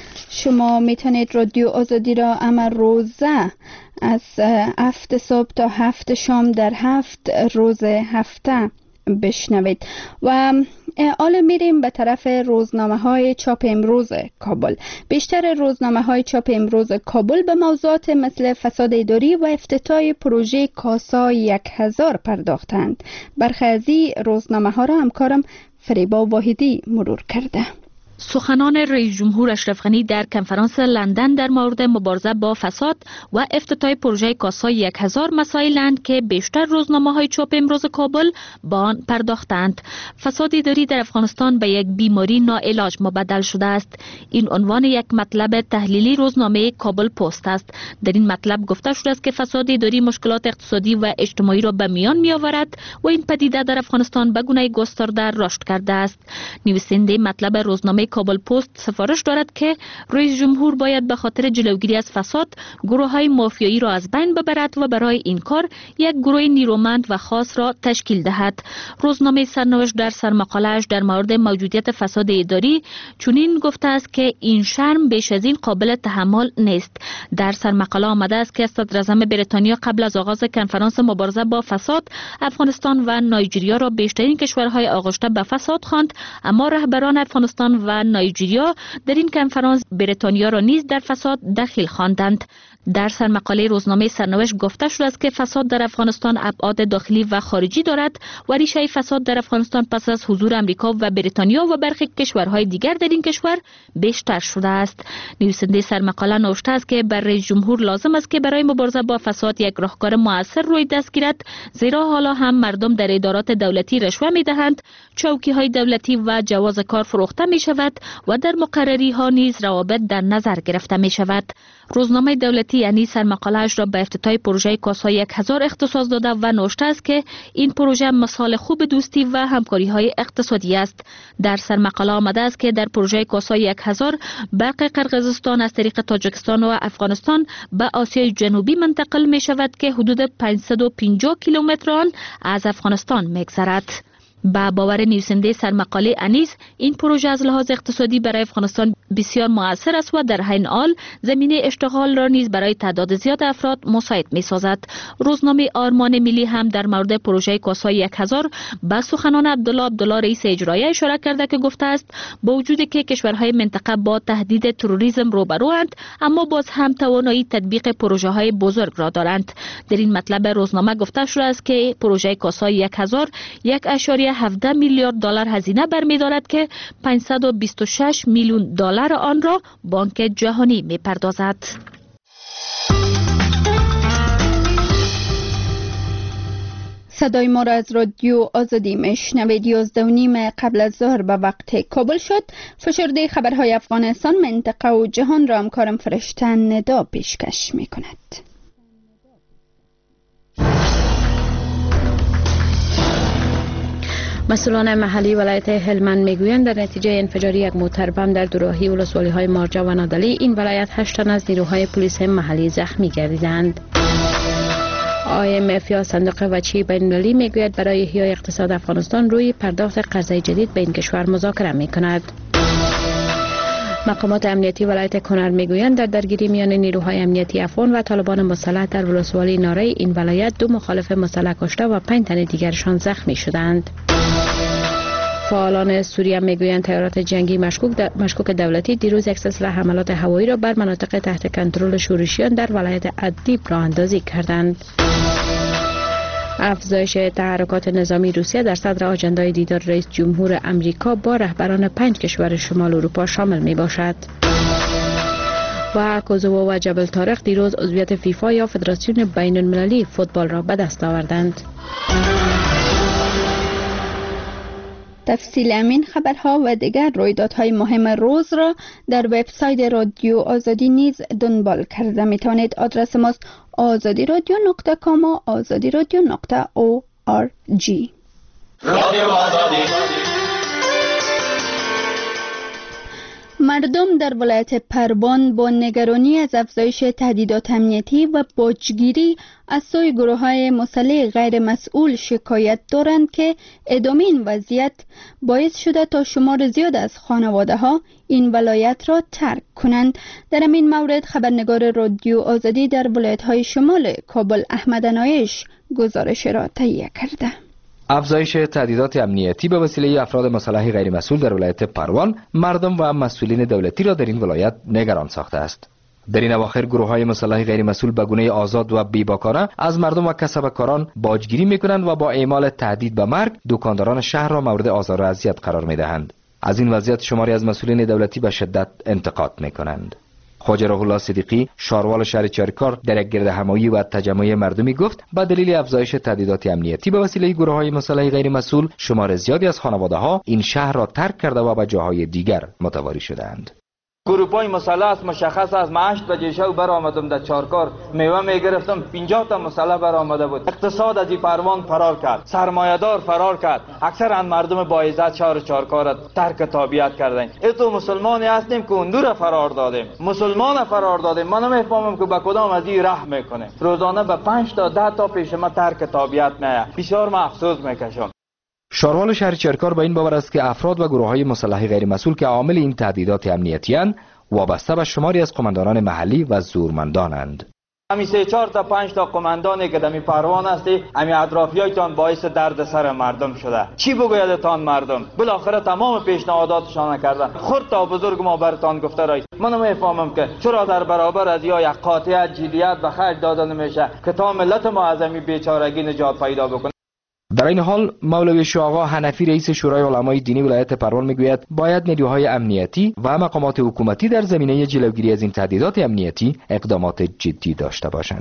شما میتونید رادیو آزادی را اما روزه از 7 صبح تا 7 شام در 7 روز هفته بشنوید. و حالا میریم به طرف روزنامه های چاپ امروز کابل. بیشتر روزنامه های چاپ امروز کابل به موضوعات مثل فساد اداری و افتتاح پروژه کاسا 1000 پرداختند. برخی از این روزنامه ها را همکارم فریبا واحدی مرور کرده. سخنان رئیس جمهور اشرف غنی در کنفرانس لندن در مورد مبارزه با فساد و افتتاح پروژه کاسا 1000 مسائلند که بیشتر روزنامه‌های چاپ امروز کابل با آن پرداختند. فساد اداری در افغانستان به یک بیماری ناعلاج مبدل شده است. این عنوان یک مطلب تحلیلی روزنامه کابل پست است. در این مطلب گفته شده است که فساد اداری مشکلات اقتصادی و اجتماعی را به میان می‌آورد و این پدیده در افغانستان به گونه گسترده رشد کرده است. نویسنده مطلب روزنامه کابل پست سفارش دارد که رئیس جمهور باید به خاطر جلوگیری از فساد گروه‌های مافیایی را از بین ببرد و برای این کار یک گروه نیرومند و خاص را تشکیل دهد. روزنامه سرنوشت در سرمقاله‌اش در مورد موجودیت فساد اداری چنین گفته است که این شرم بیش از این قابل تحمل نیست. در سرمقاله آمده است که صدراعظم بریتانیا قبل از آغاز کنفرانس مبارزه با فساد افغانستان و نایجریا را بیشترین کشورهای آغشته به فساد خواند، اما رهبران افغانستان و نایجریا در این کنفرانس بریتانیا را نیز در فساد دخیل خواندند. در سرمقاله روزنامه سرنوشت گفته شده است که فساد در افغانستان ابعاد داخلی و خارجی دارد و ریشه فساد در افغانستان پس از حضور امریکا و بریتانیا و برخی کشورهای دیگر در این کشور بیشتر شده است. نویسنده سرمقاله نوشته است که بر رئیس جمهور لازم است که برای مبارزه با فساد یک راهکار مؤثر روی دست گیرد، زیرا حالا هم مردم در ادارات دولتی رشوه می‌دهند، چوکی‌های دولتی و جواز کار فروخته می‌شود شود و در مقرری ها نیز روابط در نظر گرفته می شود. روزنامه دولتی یعنی سرمقاله‌اش را به افتتاح پروژه کاسای 1000 اختصاص داده و نوشته است که این پروژه مثال خوب دوستی و همکاری های اقتصادی است. در سرمقاله آمده است که در پروژه کاسای 1000 برق قرقیزستان از طریق تاجیکستان و افغانستان به آسیای جنوبی منتقل می شود که حدود 550 کیلومتر آن از افغانستان می‌گذرد. با باور نویسنده سرمقاله انیس، این پروژه از لحاظ اقتصادی برای افغانستان بسیار مؤثر است و در حین حال زمینه اشتغال را نیز برای تعداد زیاد افراد مساعد می سازد. روزنامه آرمان ملی هم در مورد پروژه کاسای 1000 به سخنان عبدالله رئیس اجرایی اشاره کرده که گفته است با وجودی که کشورهای منطقه با تهدید تروریسم روبروند، اما باز هم توانایی تطبیق پروژه های بزرگ را دارند. در این مطلب روزنامه گفته شده است که پروژه کاسای 1000 1.17 میلیارد دلار هزینه برمی‌دارد که 526 میلیون دلار آن را بانک جهانی می‌پردازد. صدای ما را از رادیو آزادی میشنوید. 11:30 قبل از ظهر به وقت کابل شد. فشرده خبرهای افغانستان، منطقه و جهان را همکارم فرشته ندا پیشکش می‌کند. مسئولان محلی ولایت هلمند میگویند در نتیجه انفجار یک موتر بم در دوراهی ولسوالی‌های مارجا و نادلی این ولایت 8 تن از نیروهای پلیس محلی زخمی گردیدند. IMF یا صندوق وجهی بین‌المللی میگوید برای احیای اقتصاد افغانستان روی پرداخت قرضه جدید به این کشور مذاکره میکند. مقامات امنیتی ولایت کنر میگویند در درگیری میان نیروهای امنیتی افغان و طالبان مسلح در ولسوالی ناره این ولایت 2 مخالف مسلح کشته و 5 تن دیگرشان زخمی شدند. فعالان سوریه میگویند تیارات جنگی مشکوک دولتی دیروز یک سلسله حملات هوایی را بر مناطق تحت کنترل شورشیان در ولایت ادلیب راه اندازی کردند. افزایش تحرکات نظامی روسیه در صدر آجندای دیدار رئیس جمهور امریکا با رهبران 5 کشور شمال اروپا شامل می باشد. و کوزوو و جبل طارق دیروز عضویت فیفا یا فدراسیون بین المللی فوتبال را به دست آوردند. تفصیل همین خبرها و دیگر رویدادهای مهم روز را در وبسایت رادیو آزادی نیز دنبال کرده می توانید. آدرس ماست azadiradyo.com و azadiradyo.org. مردم در ولایت پروان با نگرانی از افزایش تهدیدات امنیتی و باجگیری از سوی گروه‌های مسلح غیر مسئول شکایت دارند که ادامه این وضعیت باعث شده تا شمار زیاد از خانواده‌ها این ولایت را ترک کنند. در این مورد خبرنگار رادیو آزادی در ولایت‌های شمال کابل احمد عنایش گزارش را تهیه کرده. افزایش تهدیدات امنیتی به وسیله افراد مسلح غیر مسئول در ولایت پروان مردم و مسئولین دولتی را در این ولایت نگران ساخته است. در این اواخر گروه‌های مسلح غیر مسئول به گونه آزاد و بی‌باکانه از مردم و کسبکاران باجگیری می‌کنند و با اعمال تهدید به مرگ دکانداران شهر را مورد آزار و اذیت قرار می‌دهند. از این وضعیت شماری از مسئولین دولتی به شدت انتقاد می‌کنند. خواجه راه الله صدیقی شاروال شهر چارکار در یک گردهمایی و تجمع مردمی گفت با دلیل افزایش تهدیدات امنیتی به وسیله گروه‌های مسلح غیر مسئول شمار زیادی از خانواده‌ها این شهر را ترک کرده و به جاهای دیگر متواری شدند. گروپای مسلح است، مشخص است. ما 8 بجه شب برآمدم در چارکار میوه میگرفتم، 50 تا مسلح برآمده بود. اقتصاد از این پروان فرار کرد، سرمایه‌دار فرار کرد. اکثر مردم با عزت شهر چارکار ترک تابعیت کردند. تو مسلمانی هستیم که اون دور فرار دادیم، مسلمان فرار دادیم. من نمیفهمم که با کدام از این رحم میکنه. روزانه به 5 تا 10 تا پیش ما ترک تابعیت میه. بسیار ما افسوس میکشم. شاروال شهر چرکار با این باور است که افراد و گروه‌های مسلح غیر مسئول که عامل این تهدیدات امنیتی اند وابسته به شماری از قماندانان محلی و زورمندانند. همین 3-4 تا 5 تا قماندانی که دمی پروان هستی، همین اطرافیایتان باعث درد سر مردم شده. چی بگویدتان مردم؟ بالاخره تمام پیشنهاداتشان کردن. خرد تا بزرگ ما برتان گفته رای. من نمیفهمم که چرا در برابر از یا یک قاطعیت جدیت به خرج داده نمیشه که تا ملت ما از همین بیچارگی نجات پیدا بکنه. در این حال مولوی شاه حنفی رئیس شورای علمای دینی ولایت پروان میگوید باید نیروهای امنیتی و مقامات حکومتی در زمینه جلوگیری از این تهدیدات امنیتی اقدامات جدی داشته باشند.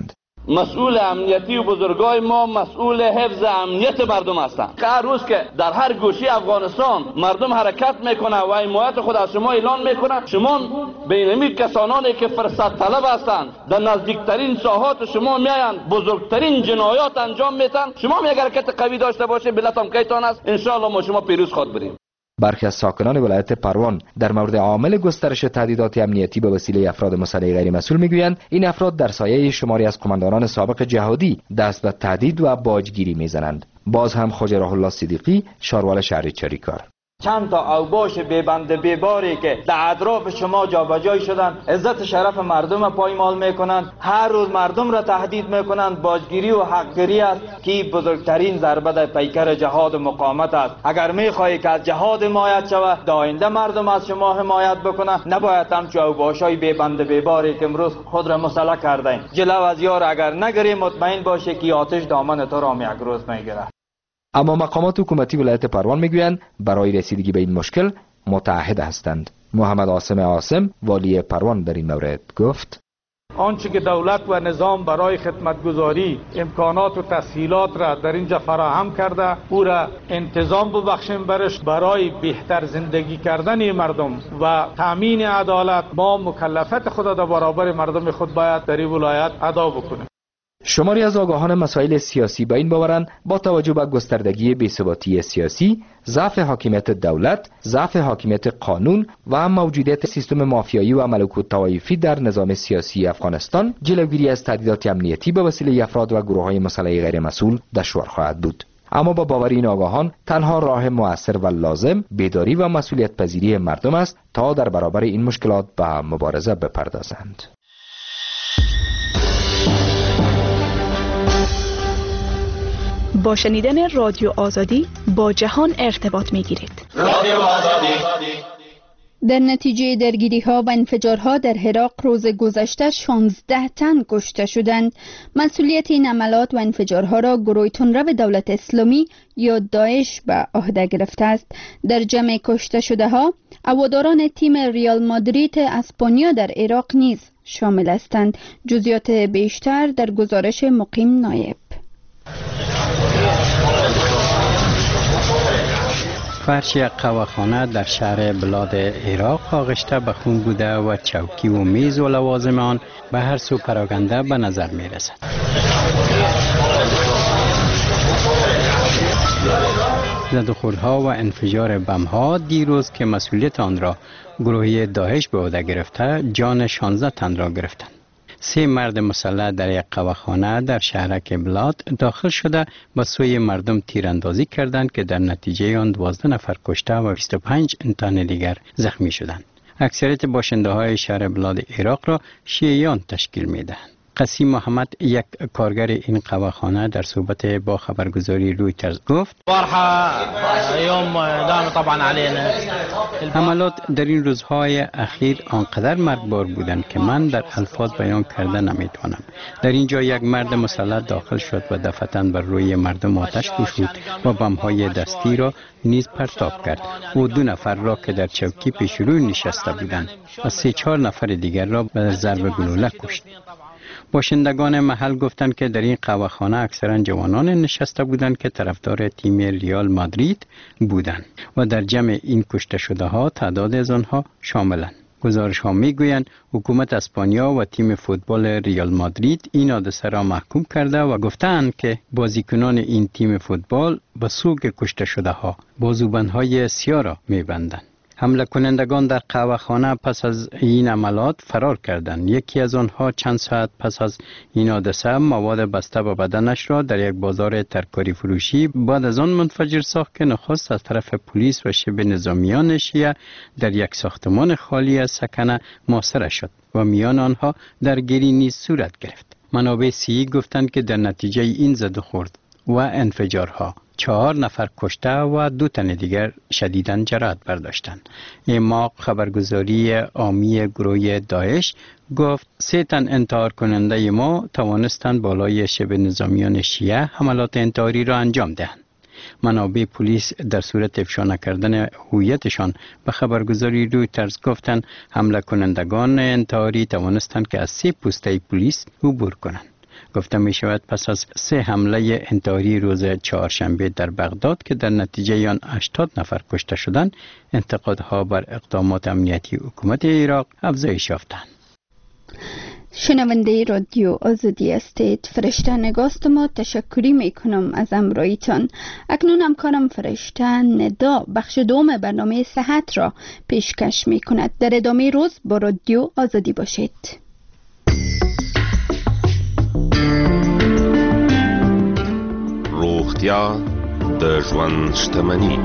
مسئول امنیتی و بزرگای ما مسئول حفظ امنیت مردم هستند. هر روز که در هر گوشه افغانستان مردم حرکت میکنه و حمایت خود از شما اعلان میکنه، شما بینمی کسانانی که فرصت طلب هستند در نزدیکترین ساحات شما میایند بزرگترین جنایات انجام میتن. شما اگر حرکت قوی داشته باشه بلت هم کیتان است، ان شاء الله ما شما پیروز خواهد بریم. برخی از ساکنان ولایت پروان در مورد عامل گسترش تهدیدات امنیتی به وسیله افراد مسلح غیر مسئول میگویند این افراد در سایه شماری از قماندانان سابق جهادی دست به تهدید و باجگیری میزنند. باز هم خواجه راه الله صدیقی، شاروال شهر چریکار: چند تا اوباش بیبند بیباری که در اطراف شما جابجایی شدن عزت شرف مردم پایمال میکنند، هر روز مردم را تهدید میکنند. باجگیری و حقگیری است که بزرگترین ضربه در پیکر جهاد و مقاومت است. اگر میخواهی که از جهاد حمایت شود، داینده مردم از شما حمایت بکنه، نباید همچو اوباشای بیبند بیباری که امروز خود را مسلح کردین جلو از یار اگر نگیری، مطمئن باشه که آتش دامن تو را یک روز میگیره. اما مقامات حکومتی ولایت پروان میگویند برای رسیدگی به این مشکل متعهد هستند. محمد عاصم والی پروان در این مورد گفت: آنچه که دولت و نظام برای خدمتگزاری امکانات و تسهیلات را در اینجا فراهم کرده، او را انتظام ببخشیم برش. برای بهتر زندگی کردن مردم و تامین عدالت ما مکلفیت خود در برابر مردم خود باید در این ولایت ادا بکنیم. شماری از آگاهان مسائل سیاسی با این باورند با توجه به گستردگی بی‌ثباتی سیاسی، ضعف حاکمیت دولت، ضعف حاکمیت قانون و موجودیت سیستم مافیایی و ملکوت طوایفی در نظام سیاسی افغانستان، جلوگیری از تهدیدات امنیتی به وسیله افراد و گروه‌های مسلح غیر مسئول دشوار خواهد بود. اما با باور این آگاهان تنها راه مؤثر و لازم بیداری و مسئولیت پذیری مردم است تا در برابر این مشکلات به مبارزه بپردازند. با شنیدن رادیو آزادی با جهان ارتباط می گیرید. رادیو آزادی. در نتیجه درگیری‌ها و انفجارها در عراق روز گذشته 16 تن کشته شدند. مسئولیت این عملات و انفجارها را گروه تندرو دولت اسلامی یا داعش به عهده گرفته است. در جمع کشته شده ها هواداران تیم ریال مادرید اسپانیا در عراق نیز شامل هستند. جزئیات بیشتر در گزارش مقیم نایب. فرش یک قهوه‌خانه در شهر بلاد عراق آغشته به خون بوده و چوکی و میز و لوازم آن به هر سو پراکنده به نظر می رسد. زدوخوردها و انفجار بم‌ها دیروز که مسئولیت آن را گروه داعش به عهده گرفته جان 16 تن را گرفتند. 3 مرد مسلح در یک قهوه‌خانه در شهرک بلاد داخل شده به سوی مردم تیراندازی کردند که در نتیجه آن 12 نفر کشته و 25 تن دیگر زخمی شدند. اکثریت باشنده های شهر بلاد عراق را شیعیان تشکیل می‌دهند. قسیم محمد یک کارگر این قهوه‌خانه در صحبت با خبرگزاری رویترز گفت: حملات در این روزهای اخیر آنقدر مرگبار بودند که من در الفاظ بیان کرده نمیتوانم. در اینجا یک مرد مسلح داخل شد و دفعتاً بر روی مردم آتش گشود و بمب‌های دستی را نیز پرتاب کرد. او 2 نفر را که در چوکی پیش روی نشسته بودند و 3-4 نفر دیگر را به ضرب گلوله کشت. باشندگان محل گفتند که در این قهوه‌خانه اکثرا جوانان نشسته بودند که طرفدار تیم ریال مادرید بودند و در جمع این کشته شده ها تعداد از آنها شاملند. گزارش ها می گویند حکومت اسپانیا و تیم فوتبال ریال مادرید این حادثه را محکوم کرده و گفتند که بازیکنان این تیم فوتبال به سوگ کشته شده ها بازوبندهای سیاه را می بندند. حمله کنندگان در قهوه‌خانه پس از این عملات فرار کردند. یکی از آنها چند ساعت پس از این حادثه مواد بسته به بدنش را در یک بازار ترکاری فروشی بعد از آن منفجر ساخت که نخست از طرف پلیس و شبه نظامیان شیعه در یک ساختمان خالی از سکنه محاصره شد و میان آنها درگیری نیز صورت گرفت. منابع شیعی گفتند که در نتیجه این زد و خورد و انفجارها 4 نفر کشته و 2 تن دیگر شدیداً جراحت برداشتند. اما خبرگزاری عامی گروه داعش گفت 3 تن انتحار کننده ما توانستند بالای شبه نظامیان شیعه حملات انتحاری را انجام دهند. منابع پلیس در صورت افشا نکردن هویتشان به خبرگزاری رویترز گفتند حمله کنندگان انتحاری توانستند که از 3 پوسته پلیس عبور کنند. گفته می شود پس از 3 حمله انتحاری روز چهارشنبه در بغداد که در نتیجه آن 80 نفر کشته شدند، انتقادها بر اقدامات امنیتی حکومت عراق افزایش یافتند. شنونده رادیو آزادی هستید. فرشته نگاست ما تشکری میکنم از امرایتان. اکنون همکارم فرشته ندا بخش دوم برنامه صحت را پیشکش میکند. در ادامه روز با رادیو آزادی باشید. روغتیا د ژوند شتمني.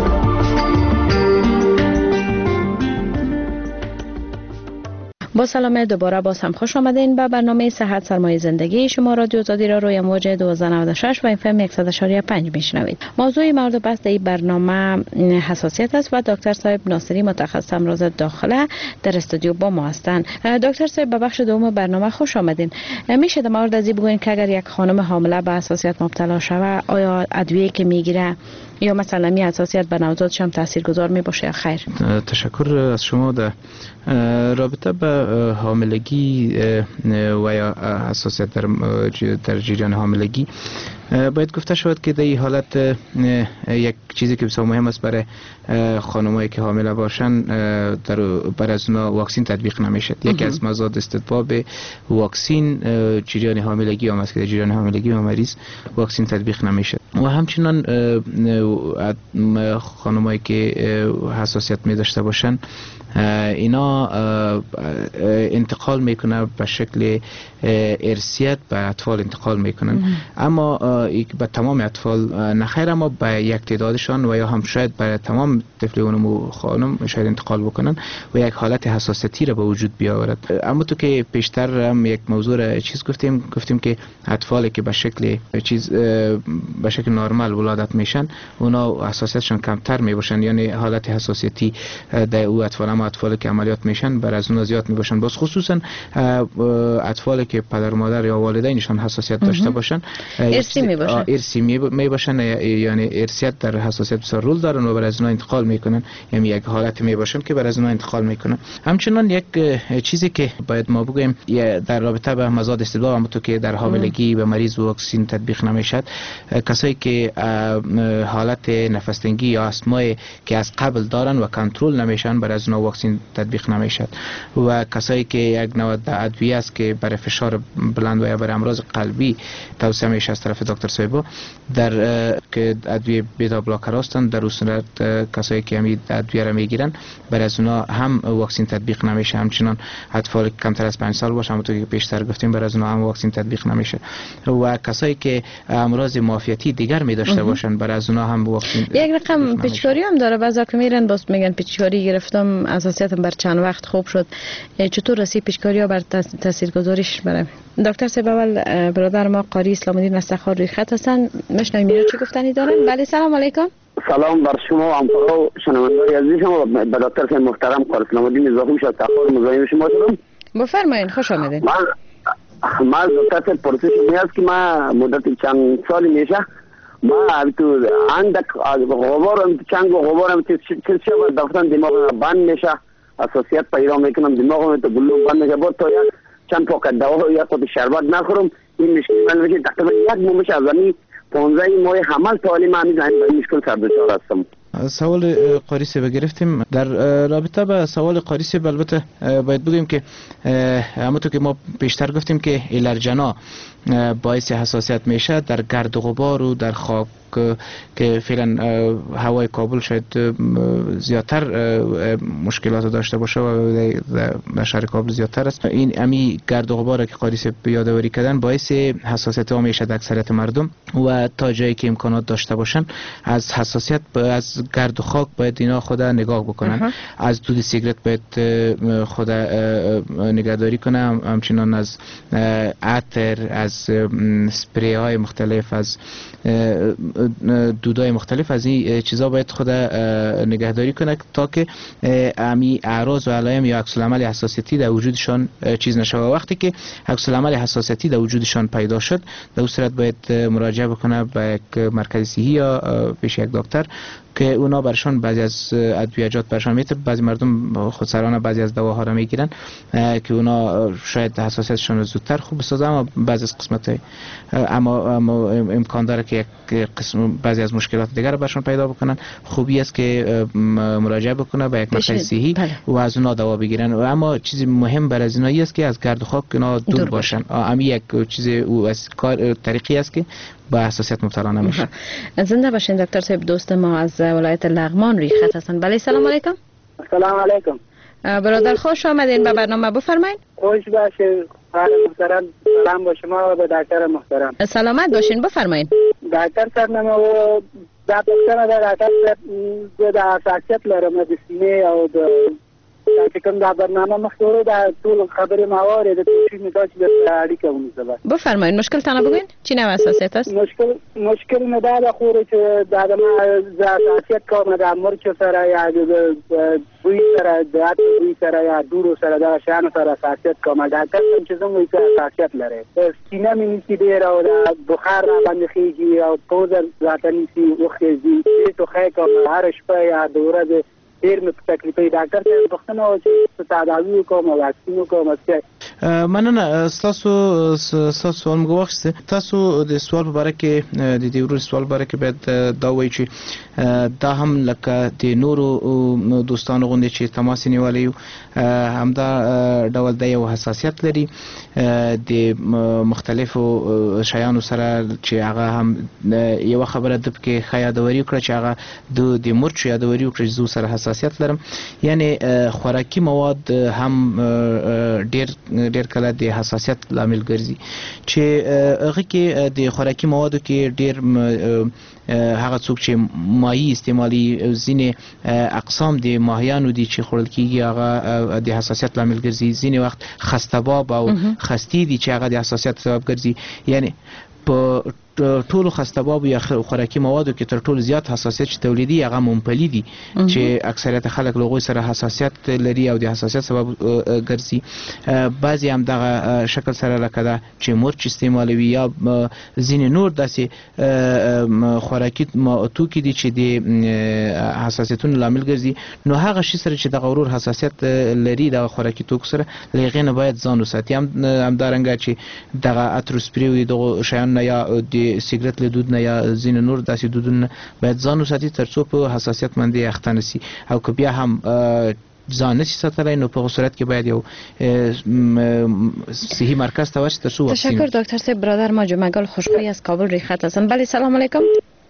با سلام دوباره باز هم خوش آمدین به برنامه صحت سرمایه زندگی. شما رادیو آزادی را روی موج 1296 و FM 100.5 میشنوید. موضوع مورد بحث این برنامه حساسیت است و دکتر صاحب ناصری متخصص امراض داخله در استودیو با ما هستند. دکتر صاحب به بخش دوم برنامه خوش آمدین. میشه در مورد از این بگوین که اگر یک خانم حامله به حساسیت مبتلا شود آیا ادویه که میگیره یا مثلا می حساسیت به نوزادش هم تاثیرگذار می باشه یا خیر؟ تشکر از شما. در رابطه به حاملگی و یا حساسیت در جریان حاملگی باید گفته شود که در این حالت یک چیزی که بسیار مهم است برای خانمایی که حامله باشن برای از اونا واکسین تطبیق نمیشد. یکی از مزاد استطباب واکسین جریان حاملگی هم است که در جریان حاملگی و مریض واکسین تطبیق نمیشد و همچنان خانمایی که حساسیت می داشته باشن اینا انتقال میکنه به شکل ارثیت به اطفال انتقال میکنن، اما به تمام اطفال نخیر، اما به یک تعدادشان و یا هم شاید برای تمام طفلان و خانم شاید انتقال بکنن و یک حالت حساسیتی را به وجود بیاورد. اما تو که پیشتر هم یک موضوع را گفتیم که اطفالی که به شکل به شکل نرمال ولادت میشن اونا حساسیتشان کمتر میباشن، یعنی حالت حساسیتی در او اطفال، اما اطفالی که عملیات میشن بر از اونا زیاد میباشن. باز خصوصا اطفالی که پدر و مادر یا والدینشان حساسیت داشته باشن ارثی میباشن، یعنی ارثیت در حساسیت بسیار رول دارن و بر از اونا انتقال میکنن، یعنی یک حالت میباشن که بر از اونا انتقال میکنن. همچنان یک چیزی که باید ما بگویم در رابطه با مزاد استطباب، اما تو که در حاملگی به مریض واکسین تطبیق نمیشد، کسایی که حالت نفس تنگی یا استمای که از قبل دارن و کنترل نمیشن بر از اونا واکسین تطبیق نمیشد و کسایی که یک نوع ادویه است که برای فشار بلند و یا برای امراض قلبی توصیه میشه از طرف دکتر صاحب در که ادویه بیتا بلاکر هستند، در اون صورت کسایی که همین ادویه را میگیرن برای از اونا هم واکسین تطبیق نمیشه. همچنان اطفال کمتر از 5 سال باشه، همونطور که پیشتر گفتیم برای از اونا هم واکسین تطبیق نمیشه و کسایی که امراض معافیتی دیگر می داشته باشن برای از اونا هم واکسین یک رقم پیچکاری هم داره. بعضا که میرن باز میگن پیچکاری گرفتم اساسیتم بر چند وقت خوب شد. چطور رسی پیچکاری ها بر تاثیرگذاریش برای دکتر صاحب؟ اول برادر ما قاری اسلام الدین استخار روی خط هستن، میشنویم میرا چه گفتنی دارن. بله سلام علیکم. سلام بر شما و همکارا و شنوندگان عزیز شما. به دکتر صاحب محترم قاری اسلام الدین اضافی شد تخار مزاحم شما شدم. بفرمایید، خوش آمدید. من دکتر صاحب پرسش میاد که ما مدت چند سالی میشه ما تو اندک غبارم چنگ و غبارم چه دفتر دماغم بند میشه، حساسیت پیدا میکنم، دماغم تو گلو بند میشه، با تو یک چند پاکت دوا یا خود شربت نخورم این مشکل من میشه. تقریبا یک ماه میشه از این 15 ماه حمل تعلیم همین مشکل سر دچار هستم. سوال قاری صاحب گرفتیم. در رابطه با سوال قاری صاحب البته باید بگیم که همونطور که ما پیشتر گفتیم که الرژنا باعث حساسیت میشه در گرد و غبار و در خاک که فعلا هوای کابل شاید زیادتر مشکلات داشته باشه و در شهر کابل زیادتر است. این امی گرد و غبار که قاری صاحب یادآوری کردن باعث حساسیت ها میشه در اکثریت مردم و تا جایی که امکانات داشته باشن از حساسیت از گرد و خاک باید اینا خود نگاه بکنن. از دود سیگرت باید خود نگهداری کنن، همچنان از عطر، از سپری های مختلف، از دودای مختلف، از این چیزا باید خود نگهداری کنه تا که امی اعراض و علائم یا عکس العمل حساسیتی در وجودشان چیز نشه. وقتی که عکس العمل حساسیتی در وجودشان پیدا شد در اون صورت باید مراجعه بکنه به یک مرکز صحی یا پیش یک دکتر که اونا برشان بعضی از ادویه‌جات برشان میتر، بعضی مردم خودسرانه بعضی از دواها را میگیرن که اونا شاید حساسیتشون زودتر خوب بسازه، اما بعضی از قسمت‌های اما امکان داره که یک قسم بعضی از مشکلات دیگر رو برشان پیدا بکنن. خوبی است که مراجعه بکنه به یک مرکز صحی و از اونا دوا بگیرن. و اما چیزی مهم برای اینایی است که از گرد و خاک اینا دور باشن. امی یک چیز او از کار طریقی است که با حساسیت مبتلا نمیشه. زنده باشین دکتر صاحب. دوست ما از ولایت لغمان روی خط هستن. بله سلام علیکم. سلام علیکم برادر، خوش آمدین به برنامه. بفرمایید. خوش باشین محترم. سلام با شما و به دکتر محترم. سلامت باشین. بفرمایید. دکتر صاحب نما و دکتر دکتر د حساسیت لرم د سینې او د چې کوم دا برنامه مخکې دا ټول خبرې ما واورېدې چې مې دا چې د اړیکه ونیسله. بفرمایید مشکل تنه بگوین چی نوع حساسیت است؟ مشکل مې دا ده خو چې دا د حساسیت کوم د مرچ سره یا د بوی سره د عطر بوی سره یا دوړو سره دا شیانو سره حساسیت کوم. ډاکټر هم چې زموږ یې حساسیت لري، سینه مې نیسي ډېر او دا بخار را باندې خېږي او پوزه راته نیسي وخېږي، ټوخی کوم هره شپه یا د ورځې ډېر مې تکلیفي. ډاکټر صاحب پوښتنه وه چې تداوي وکړم او واکسین وکړم. مننه. ستاسو سوال موږ واخیسته. تاسو د سوال په باره کې د دې ورور سوال په باره کې باید دا وایي چې دا هم لکه د نورو دوستانو غوندې چې تماس نیولی یو همدا ډول د یو حساسیت لري د مختلفو شیانو سره چې هغه هم یو خبره د پکې ښه یادوري وکړه چې هغه د مرچو یادوري وکړه چې زه سره حساسیت لرم. یعنی خوراکي مواد هم ډیر کله د حساسیت لامل ګرځي چې هغه کې د خوراکي موادو کې ډیر هغه څوک چې ماهی استعمالي ځینې اقسام د ماهیانو دي چې خوړل کیږي هغه د حساسیت لامل ګرځي. ځینې وخت خسته‌باب او خستی دي چې هغه د حساسیت سبب ګرځي. یعنی په ټولو خسته‌باب یا خوراکي موادو کې تر ټولو زیات حساسیت چې تولیدي هغه ممپلي دي چې اکثریت خلک له هغوی سره حساسیت لري او د حساسیت سبب ګرځي. بعضی هم دغه شکل سره لکه ده چې مرچ استعمالوي یا ځینې نور داسې خوراکي توکي دي چې د حساسیتونو لامل ګرځي. نو هغه شي سره چې دغه ورور حساسیت لري دغه خوراکي توکو سره له هغې نه باید ځان وساتي. همدارنګه چې دغه عطر سپرې و دغو شیانو نه یا د سیګرټ له دود نه یا ځینې نور داسې دودونه باید ځان وساتي تر څو په حساسیت باندې اخته نه سي. او که بیا هم ځان نشي ساتلی نو په صورت کې باید یو صحي مرکز ته ورشي تر څو واکسین. تشکر دکتر صاحب. برادر ما جمعه خوشخوی از کابل روی خط هستن. بله سلام علیکم.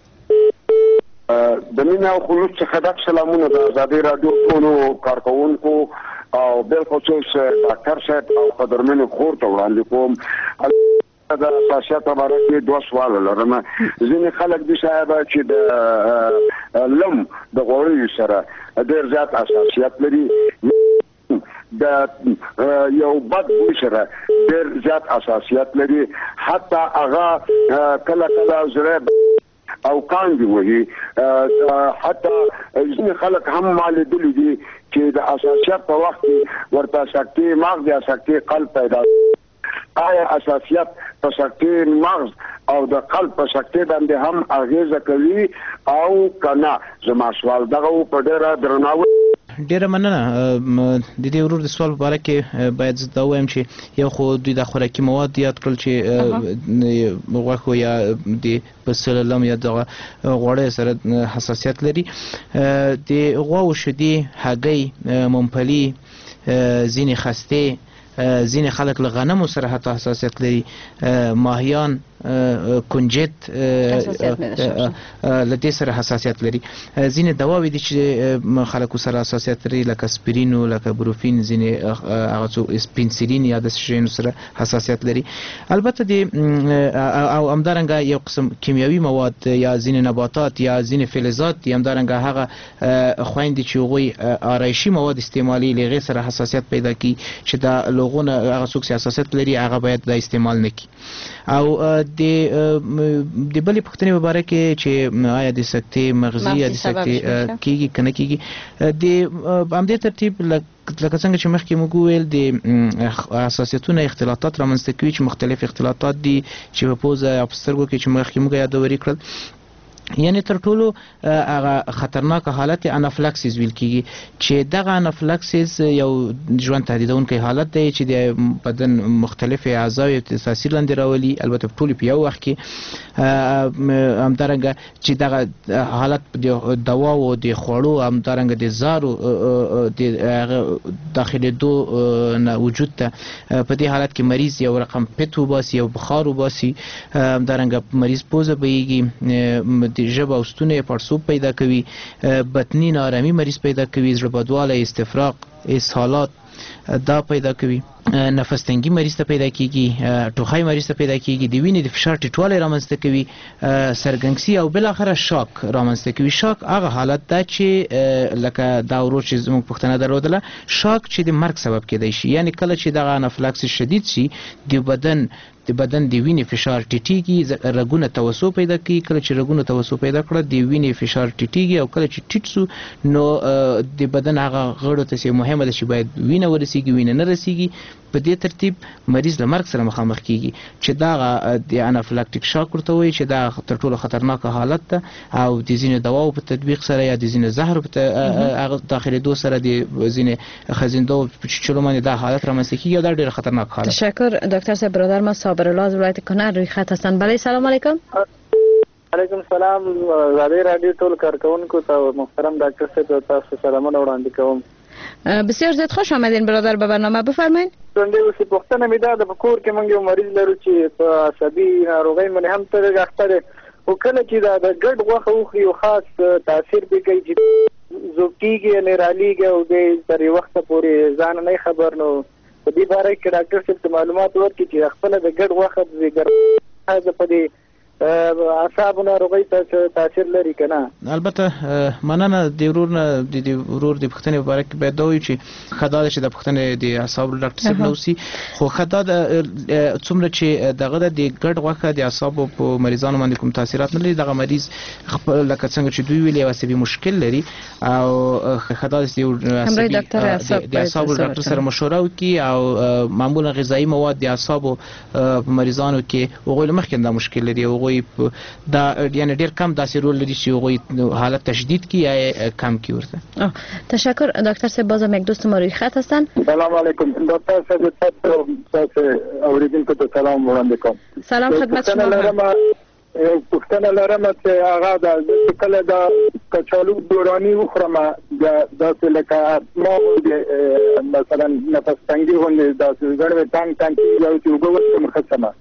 د مینه او خلوص څخه د سلامونه د آزادۍ رادیو ټولو کارکوونکو او بالخصوص ډاکټر صاحب او قدرمنو خور ته وړاندې کوم. د حساسیت په اړه کې دوه سوال لرم. ځینې خلک دي صاحب چې د لم د غوړیو سره ډېر زیات حساسیت لري، د یو بد بوی سره ډېر زیات حساسیت لري، حتی هغه کله کله زړه او کاندي وهي. حتی ځینې خلک هم مالیدلي دي چې د حساسیت په وخت کې ورته سکتې مغز یا سکتې قلب پیدا. آیا حساسیت په سکتې مغز او د قلب په سکتې باندې هم اغیزه کوي او کنه؟ زما سوال دغه په ډېره درناوي. ډیره مننه. د دې ورور د سوال په اړه کې باید زه دا وایم چې یو خو دوی د خوراکي مواد یاد کړل چې غوښه یا د بسللم یا دغه غوړې سره حساسیت لري. د غواو شیدې، هګۍ، ممپلي، ځینې خستې، ځینې خلک له غنمو سره حتی حساسیت لري، ماهیان، کنجد له دې سره حساسیت لري. ځینې دواوې دي چې خلکو سره حساسیت لري لکه سپرین، لکه بروفین، ځینې هغه څو پنسلین یا داسې شیانو سره حساسیت لري. البته د او همدارنګه یو قسم کیمیاوي مواد یا ځینې نباتات یا ځینې فلزات دي، همدارنګه هغه خویندې چې هغوی آرایشي مواد استعمالي له هغې سره حساسیت پیدا کړي چې د لوغونه هغه څوک چې حساسیت لري هغه باید دا استعمال نه کړي. او د بلې پوښتنې په باره کې چې آیا د سکتې مغزي یا د سکتې کیږي که نه کیږي، د همدې ترتیب لکه څنګه چې مخکې موږ وویل د حساسیتونه اختلاطات رامنځته کوي چې مختلف اختلاطات دي چې په پوزه یا په سترګو کې چې مخکې موږ یادوري کړل. یعنی تر ټولو هغه خطرناک حالت انافلاکسیس ویل کیږي چې دغه انافلاکسیس یو ژوند تهدیدونکی حالت دی چې د بدن مختلف اعضاء تاثیر لاندې راولي، البته په ټولو په یو وخت کې. همدارنګه چې دغه حالت د دوا او د خوړو همدارنګه د زارو د داخلېدو نه وجود ته په دې حالت کې مریض یو رقم پت وباسي او بخار وباسي، همدارنګه مریض پوزه بهیږي، ژبه او ستونی پړسوب پیدا کوي، بطني نارامي مریض پیدا کوي، زړه بدوالی، استفراغ، اسهالات دا پیدا کوي، نفس تنګي مریض ته پیدا کیږي، ټوخی مریض ته پیدا کیږي، د وینې د فشار ټیټوالی رامنځته کوي، سرګنګسي او بالاخره شاک رامنځته کوي. شاک هغه حالت ده چې لکه دا ورور چې زموږ پوښتنه درلودله، شاک چې د مرګ سبب کېدای شي. یعنی کله چې دغه انافلاکسیس شدید شي د بدن د وینې فشار ټیټیږي، رګونه توسع پیدا کوي. کله چې رګونه توسع پیدا کړه د وینې فشار ټیټیږي او کله چې ټیټ سو نو د بدن هغه غړو ته چې مهمه ده چې باید وینه ورسیږي، وینه نه رسیږي. په دې ترتیب مریض له مرګ سره مخامخ کیږي چې دا د انافلاکټیک شاک ورته وایي چې دا تر ټولو خطرناک حالت ده او د ځینې دواو په تطبیق سره یا د ځینې زهر په داخلېدو سره د ځینې خزیندو په چلو باندې دا حالت رامنځته کیږي او دا ډېر خطرناک حالت. تشکر دکتر صاحب. برادر ما صابر الله از ولایت کنر روی خط هستند. بله سلام علیکم. علیکم السلام. زاده رادیو ټول کارکونکو ته محترم ډاکټر صاحب تاسو سلامونه وړاندې کوم. بسیار زیات خوش آمدین برادر به برنامه. بفرمایید. څنګه اوسې پوښتنه مې ده د کور کې موږ یو مریض لرو چې په عصبي ناروغۍ باندې هم تر اخته او کله چې دا د ګډ غوښه وخوري یو خاص تاثیر به کوي چې زوکیږي نه رالیږي او د تر وخت پورې ځان نه خبر نو په دې باره کې ډاکټر صاحب معلومات ورکړي چې خپل د ګډ غوښه د ګرځي په دې اعصاب ناروغۍ ته تاثیر لري کنه. البته مننه د ورور د پښتنې په اړه کې باید دا وي چې خدای چې د پښتنې د اعصاب ډاکټر صاحب نوسی خو خدای څومره چې دغه د ګډ غوښه د اعصاب په مریضانو باندې کوم تاثیرات نه لري. دغه مریض خپل لکه څنګه چې دوی ویلي عصبي مشکل لري او خدای د اعصاب ډاکټر سره مشوره وکړي او معمولا غذایی مواد د اعصاب په مریضانو کې وغوړي مخکې دا مشکل لري او دا یعنی ډیر کم داسې رول لري چې هغوی حالت تشدید کی یا کم کی ورته. تشکر دکتر صاحب. بازم یک دوست ما روی خط هستن. سلام علیکم دکتر صاحب. تاسو اوریدونکو ته سلام وړاندې کوم. سلام خدمت شما. پوښتنه لرم چې هغه د کله د کچالو دورانی وخورم داسې لکه ما مثلا نفس تنګي غوندې داسې ګړوې تنګ یو چې اوبه وڅښم ښه شمه.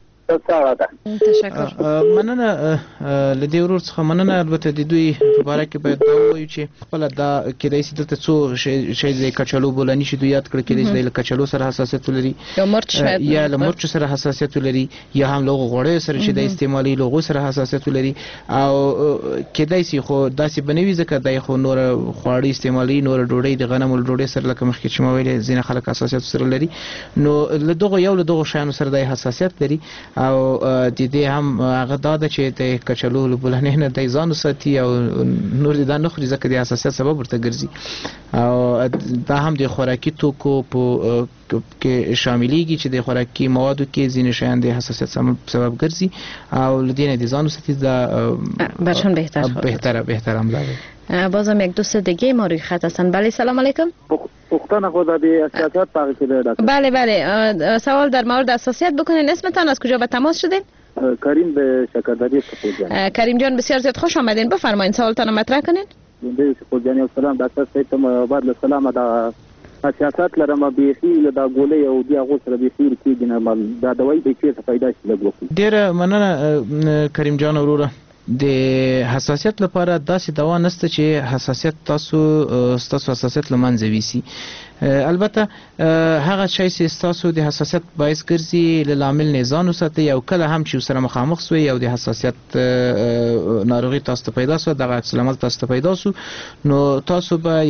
تشکر. مننه له دې ورور څخه مننه. البته د دوی په اړه کې باید دا ووایو چې خپل دا کېدای شي دلته څو شی د کچالو بولانی چې دوی یاد کړ کېدای شي د کچالو سره حساسیت لري یا له مرچ سره حساسیت لري یا هم له غوړیو سره چې د استعمالي لوغو سره حساسیت لري او کېدای شي خو داسې بنوي ځکه دای خو نور خواړه استعمالي نور ډوډۍ د غنمو ډوډۍ سره لکه مخکې چې ما ویلې ځینې خلک حساسیت سره لري نو له دغه شیانو سره د حساسیت لري او د دې هم هغه دا ده چې د کچالو له بولانې نه د ځان ساتي او نور د نه خوري ځکه د حساسیت سبب ورته ګرځي او دا هم د خوراکي توکو په کې شاملېږي چې د خوراکي موادو کې ځینې شیان د حساسیت سبب ګرځي او له دې نه د ځان ساتي دا برشان بهتر عمل دی. بازم یک دوست دیگه ما روی خط هستن. بله سلام علیکم. پختان خود د اساسیات پاک شده دکتر. بله سوال در مورد اساسیات بکنین. اسمتان از کجا به تماس شدین؟ کریم به شکردری سپورجانی. کریم جان بسیار زیاد خوش آمدین. بفرمایید سوالتان مطرح کنین. به سپورجانی و سلام دکتر صاحب بعد سلام دا سیاست لرم بیخي دا ګولې او دی هغه سره بیخي کېږي نه دا دوی به څه فائدہ شي لګوي. ډیر مننه کریم جان وروره. د حساسیت لپاره داسې دوا نشته چې حساسیت تاسو حساسیت لمنځه ویسي. البته هغه شی چې تاسو د حساسیت باعث ګرځي له لامل نه ځان وساتئ او کله هم چې سره مخامخ سوی او د حساسیت ناروغي تاسو ته پیدا سو دغه عکس العمل تاسو ته پیدا سو نو تاسو به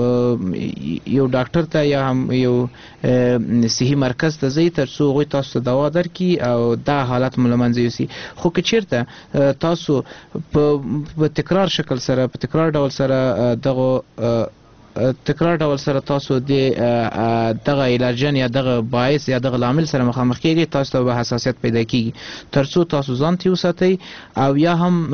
یو ډاکټر ته یا هم یو صحي مرکز ته ځئ تر څو هغوی تاسو ته دوا درکړي او دا حالت مو له منځه یوسي. خو که چیرته تاسو په تکرار شکل سره په تکرار ډول سره دغه تکرار ډول سره تاسو د دغه الرجن یا دغه باعث یا دغه عامل سره مخامخ کیږئ تاسو ته به حساسیت پیدا کیږي ترڅو تاسو ځان تی وساتئ او یا هم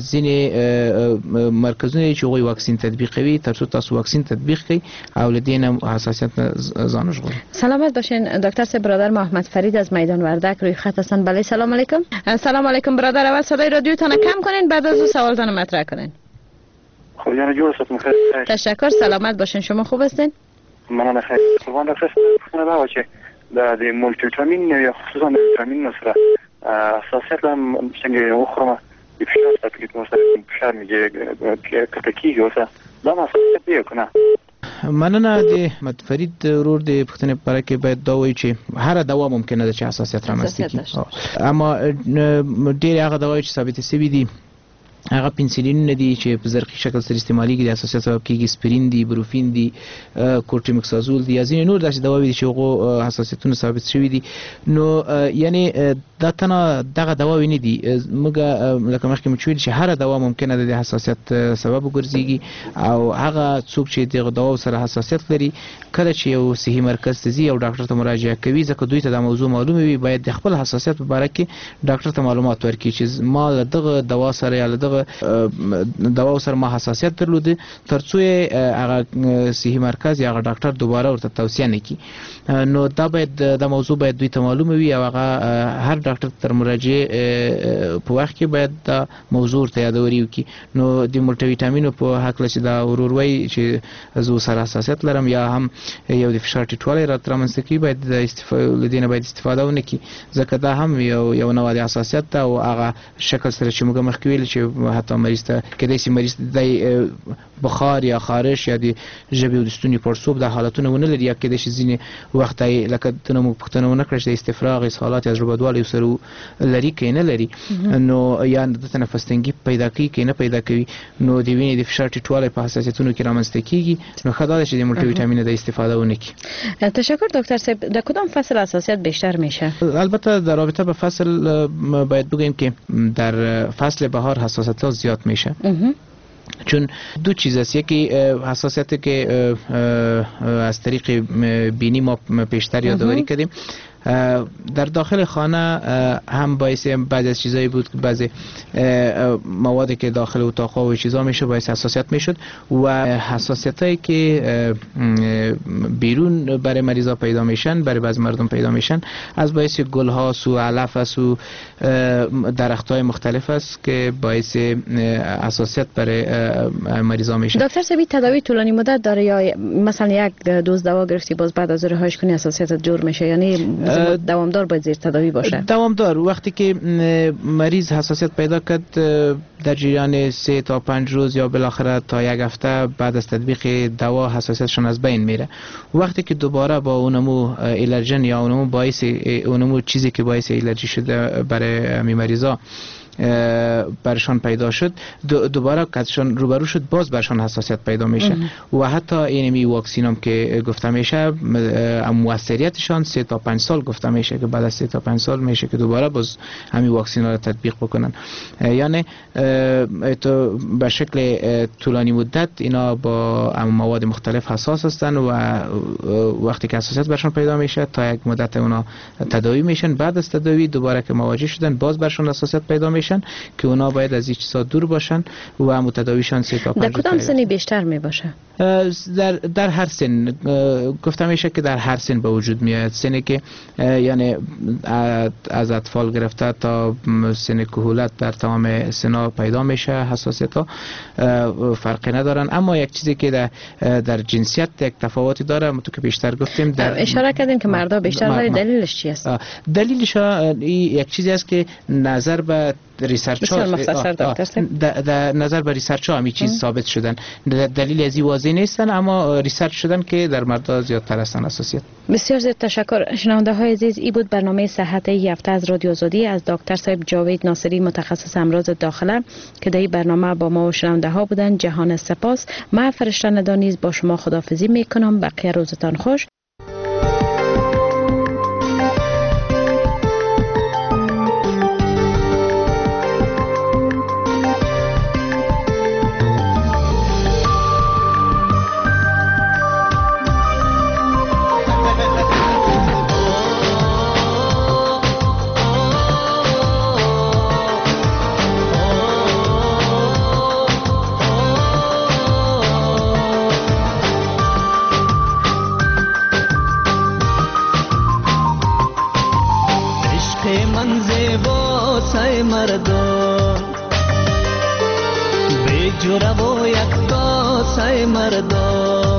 ځینې مرکزونه چې غوي واکسین تطبیقوي ترڅو تاسو واکسین تطبیق کړئ او لدین حساسیت ځان وژغورئ. سلامت باشین دکتر صاحب. برادر محمد فرید از میدان وردک روی خط هستن. بله سلام علیکم. سلام علیکم برادر. اول صدای رادیوتون کم کنین بعد از اون سوالتون مطرح کنین. خب یعنی جورستون خیر. تشکر. سلامت باشین. شما خوب هستین؟ من خیر. قربان دکتر صاحب نه باشه د مولتی ویتامین یا خصوصا د ویتامین سره حساسیت هم څنګه وخورم د فشار تکلیف مو سره فشار میگه کتکی وسه دا حساسیت دی کنه. مننه د محمد فرید ورور د پښتنې لپاره کې باید دا وایي چې هر دوا ممکنه ده چې حساسیت رامنځته کړي اما ډېر هغه دواوې چې ثابتې شوي دي هغه پنسلین دي چې په زرقي شکل سره استعمالي د حساسیت سبب کیږي اسپرین دي بروفین دي کورټیمکسازول دي ځینې نور داسې دواوې دي چې هغه حساسیتونه ثابت شوي دي نو یعنی دا تنه دغه دواوې نه دي موږ لکه مخکې مو ویل چې هر دوا ممکنه ده د حساسیت سبب وګرځي او هغه څوک چې دغه دوا سره حساسیت لري کله چې یو صحي مرکز ته ځي او ډاکټر ته مراجعه کوي ځکه دوی ته د موضوع معلومه وي باید د خپل حساسیت په اړه کې ډاکټر ته معلومات ورکړي چې ما دغه دوا سره یا دغه دوا سره ما حساسیت درلوده ترڅو هغه صحي مرکز یا هغه ډاکټر دوباره ورته توصیه نکړي نو دا باید د موضوع باید دوی ته معلومه وي او هغه هر ډاکټر تر مراجعه په وخت کې باید دا موضوع ته یادوري وکړي نو د مولټي ویټامینو په حق لچ دا وروروي چې زو سره حساسیت لرم یا هم یو د فشار ټیټوالی رامنځته کوي باید د استفاده لدینه باید استفاده ونه کړي ځکه دا هم یو نوع د حساسیت ده او هغه شکل سره چې موږ مخکې ویل چې حتی مریض ته کېدای شي مریض د بخار یا خارش یا د ژبې او د ستوني پړسوب د حالتونه ونه لري یا کېدای شي ځینې وخت لکه ته موږ پوښتنه ونه کړه چې د استفراغ اسهالات یا زړه بدوالی سره لري که نه لري نو یا د تنفس تنګي پیدا کوي که نه پیدا کوي نو د وینې د فشار ټیټوالی په حساسیتونو کې رامنځته کیږي نو ښه دا ده چې د مولټي ویټامین د استفاده ونه کړي. تشکر دکتر صاحب. در کدام فصل حساسیت بیشتر میشه؟ البته در رابطه به فصل باید بگیم که در فصل بهار حساسیت زیاد میشه چون دو چیز است یکی حساسیتی که از طریق بینی ما پیشتر یادآوری کردیم در داخل خانه هم باعث بعضی از چیزایی بود که بعضی موادی که داخل اتاق‌ها و چیزا میشه باعث حساسیت میشد و حساسیتایی که بیرون برای مریضا پیدا میشن برای بعضی مردم پیدا میشن از باعث گل‌ها سو علف سو درخت‌های مختلف است که باعث حساسیت برای مریضا میشه. دکتر صاحب تداوی طولانی مدت داره یا مثلا یک دوز دوا گرفتی باز بعد از رهایش کنی حساسیت جور میشه یعنی دوامدار باید زیر تداوی باشه؟ دوامدار وقتی که مریض حساسیت پیدا کرد در جریان 3 تا 5 روز یا بالاخره تا یک هفته بعد از تطبیق دوا حساسیتشون از بین میره. وقتی که دوباره با اونمو الرژن یا اونمو چیزی که باعث الرژی شده برای همین مریضا برشان پیدا شد دوباره کاتشان روبرو شد باز برشان حساسیت پیدا میشه و حتی اینمی واکسین هم که گفته میشه موثریتشان 3 تا 5 سال گفته میشه که بعد از 3 تا 5 سال میشه که دوباره باز همین واکسین ها رو تطبیق بکنن یعنی تو به شکل طولانی مدت اینا با مواد مختلف حساس هستن و وقتی که حساسیت برشان پیدا میشه تا یک مدت اونا تداوی میشن بعد از تداوی دوباره که مواجه شدن باز برشان حساسیت پیدا میشه که اونا باید از این چیزا دور باشن و متداویشان 3 تا 5 در کدام سنی بیشتر می باشه؟ در هر سن گفتم میشه که در هر سن به وجود میاد سنی که یعنی از اطفال گرفته تا سن کهولت در تمام سنا پیدا میشه حساسیت ها فرقی ندارن اما یک چیزی که در جنسیت یک تفاوتی داره تو که بیشتر گفتیم در اشاره کردیم که مردا بیشتر ولی دلیلش چی است؟ دلیلش یک چیزی است که نظر به ریسرچ ها در نظر به ریسرچ ها همین چیز ثابت شدن دلیل ازی واضح نیستن اما ریسرچ شدن که در مردا زیادتر هستن اساسیت. بسیار زیاد تشکر. شنونده های عزیز ای بود برنامه صحت این هفته از رادیو آزادی از دکتر صاحب جاوید ناصری متخصص امراض داخله که در این برنامه با ما و شنونده ها بودن. جهان سپاس. من فرشته ندانیز با شما خداحافظی میکنم. بقیه روزتان خوش. سای مردم به جوره و یکتا سای مردم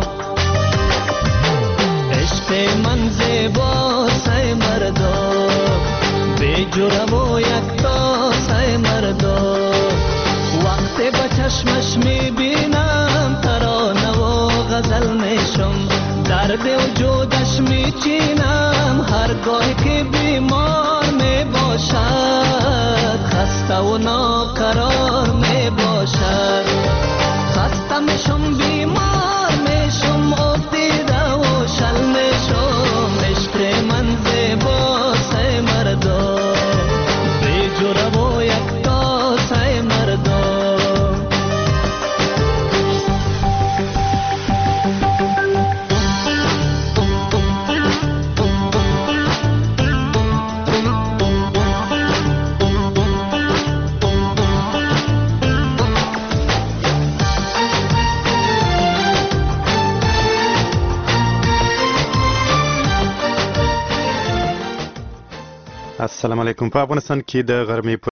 عشق من زیبا سای مردم به جوره و یکتا سای مردم وقتی با چشمش میبینم ترانه و غزل میشم درد وجودش میچینم هرگاه که بیمار میباشد خسته و ناقرار میباشد خسته میشم بیمار میشم افتیده و شل میشم عشق من زیبا سای مردم به جوره و یکتا سای مردم السلام علیکم. په افغانستان کې د غرمې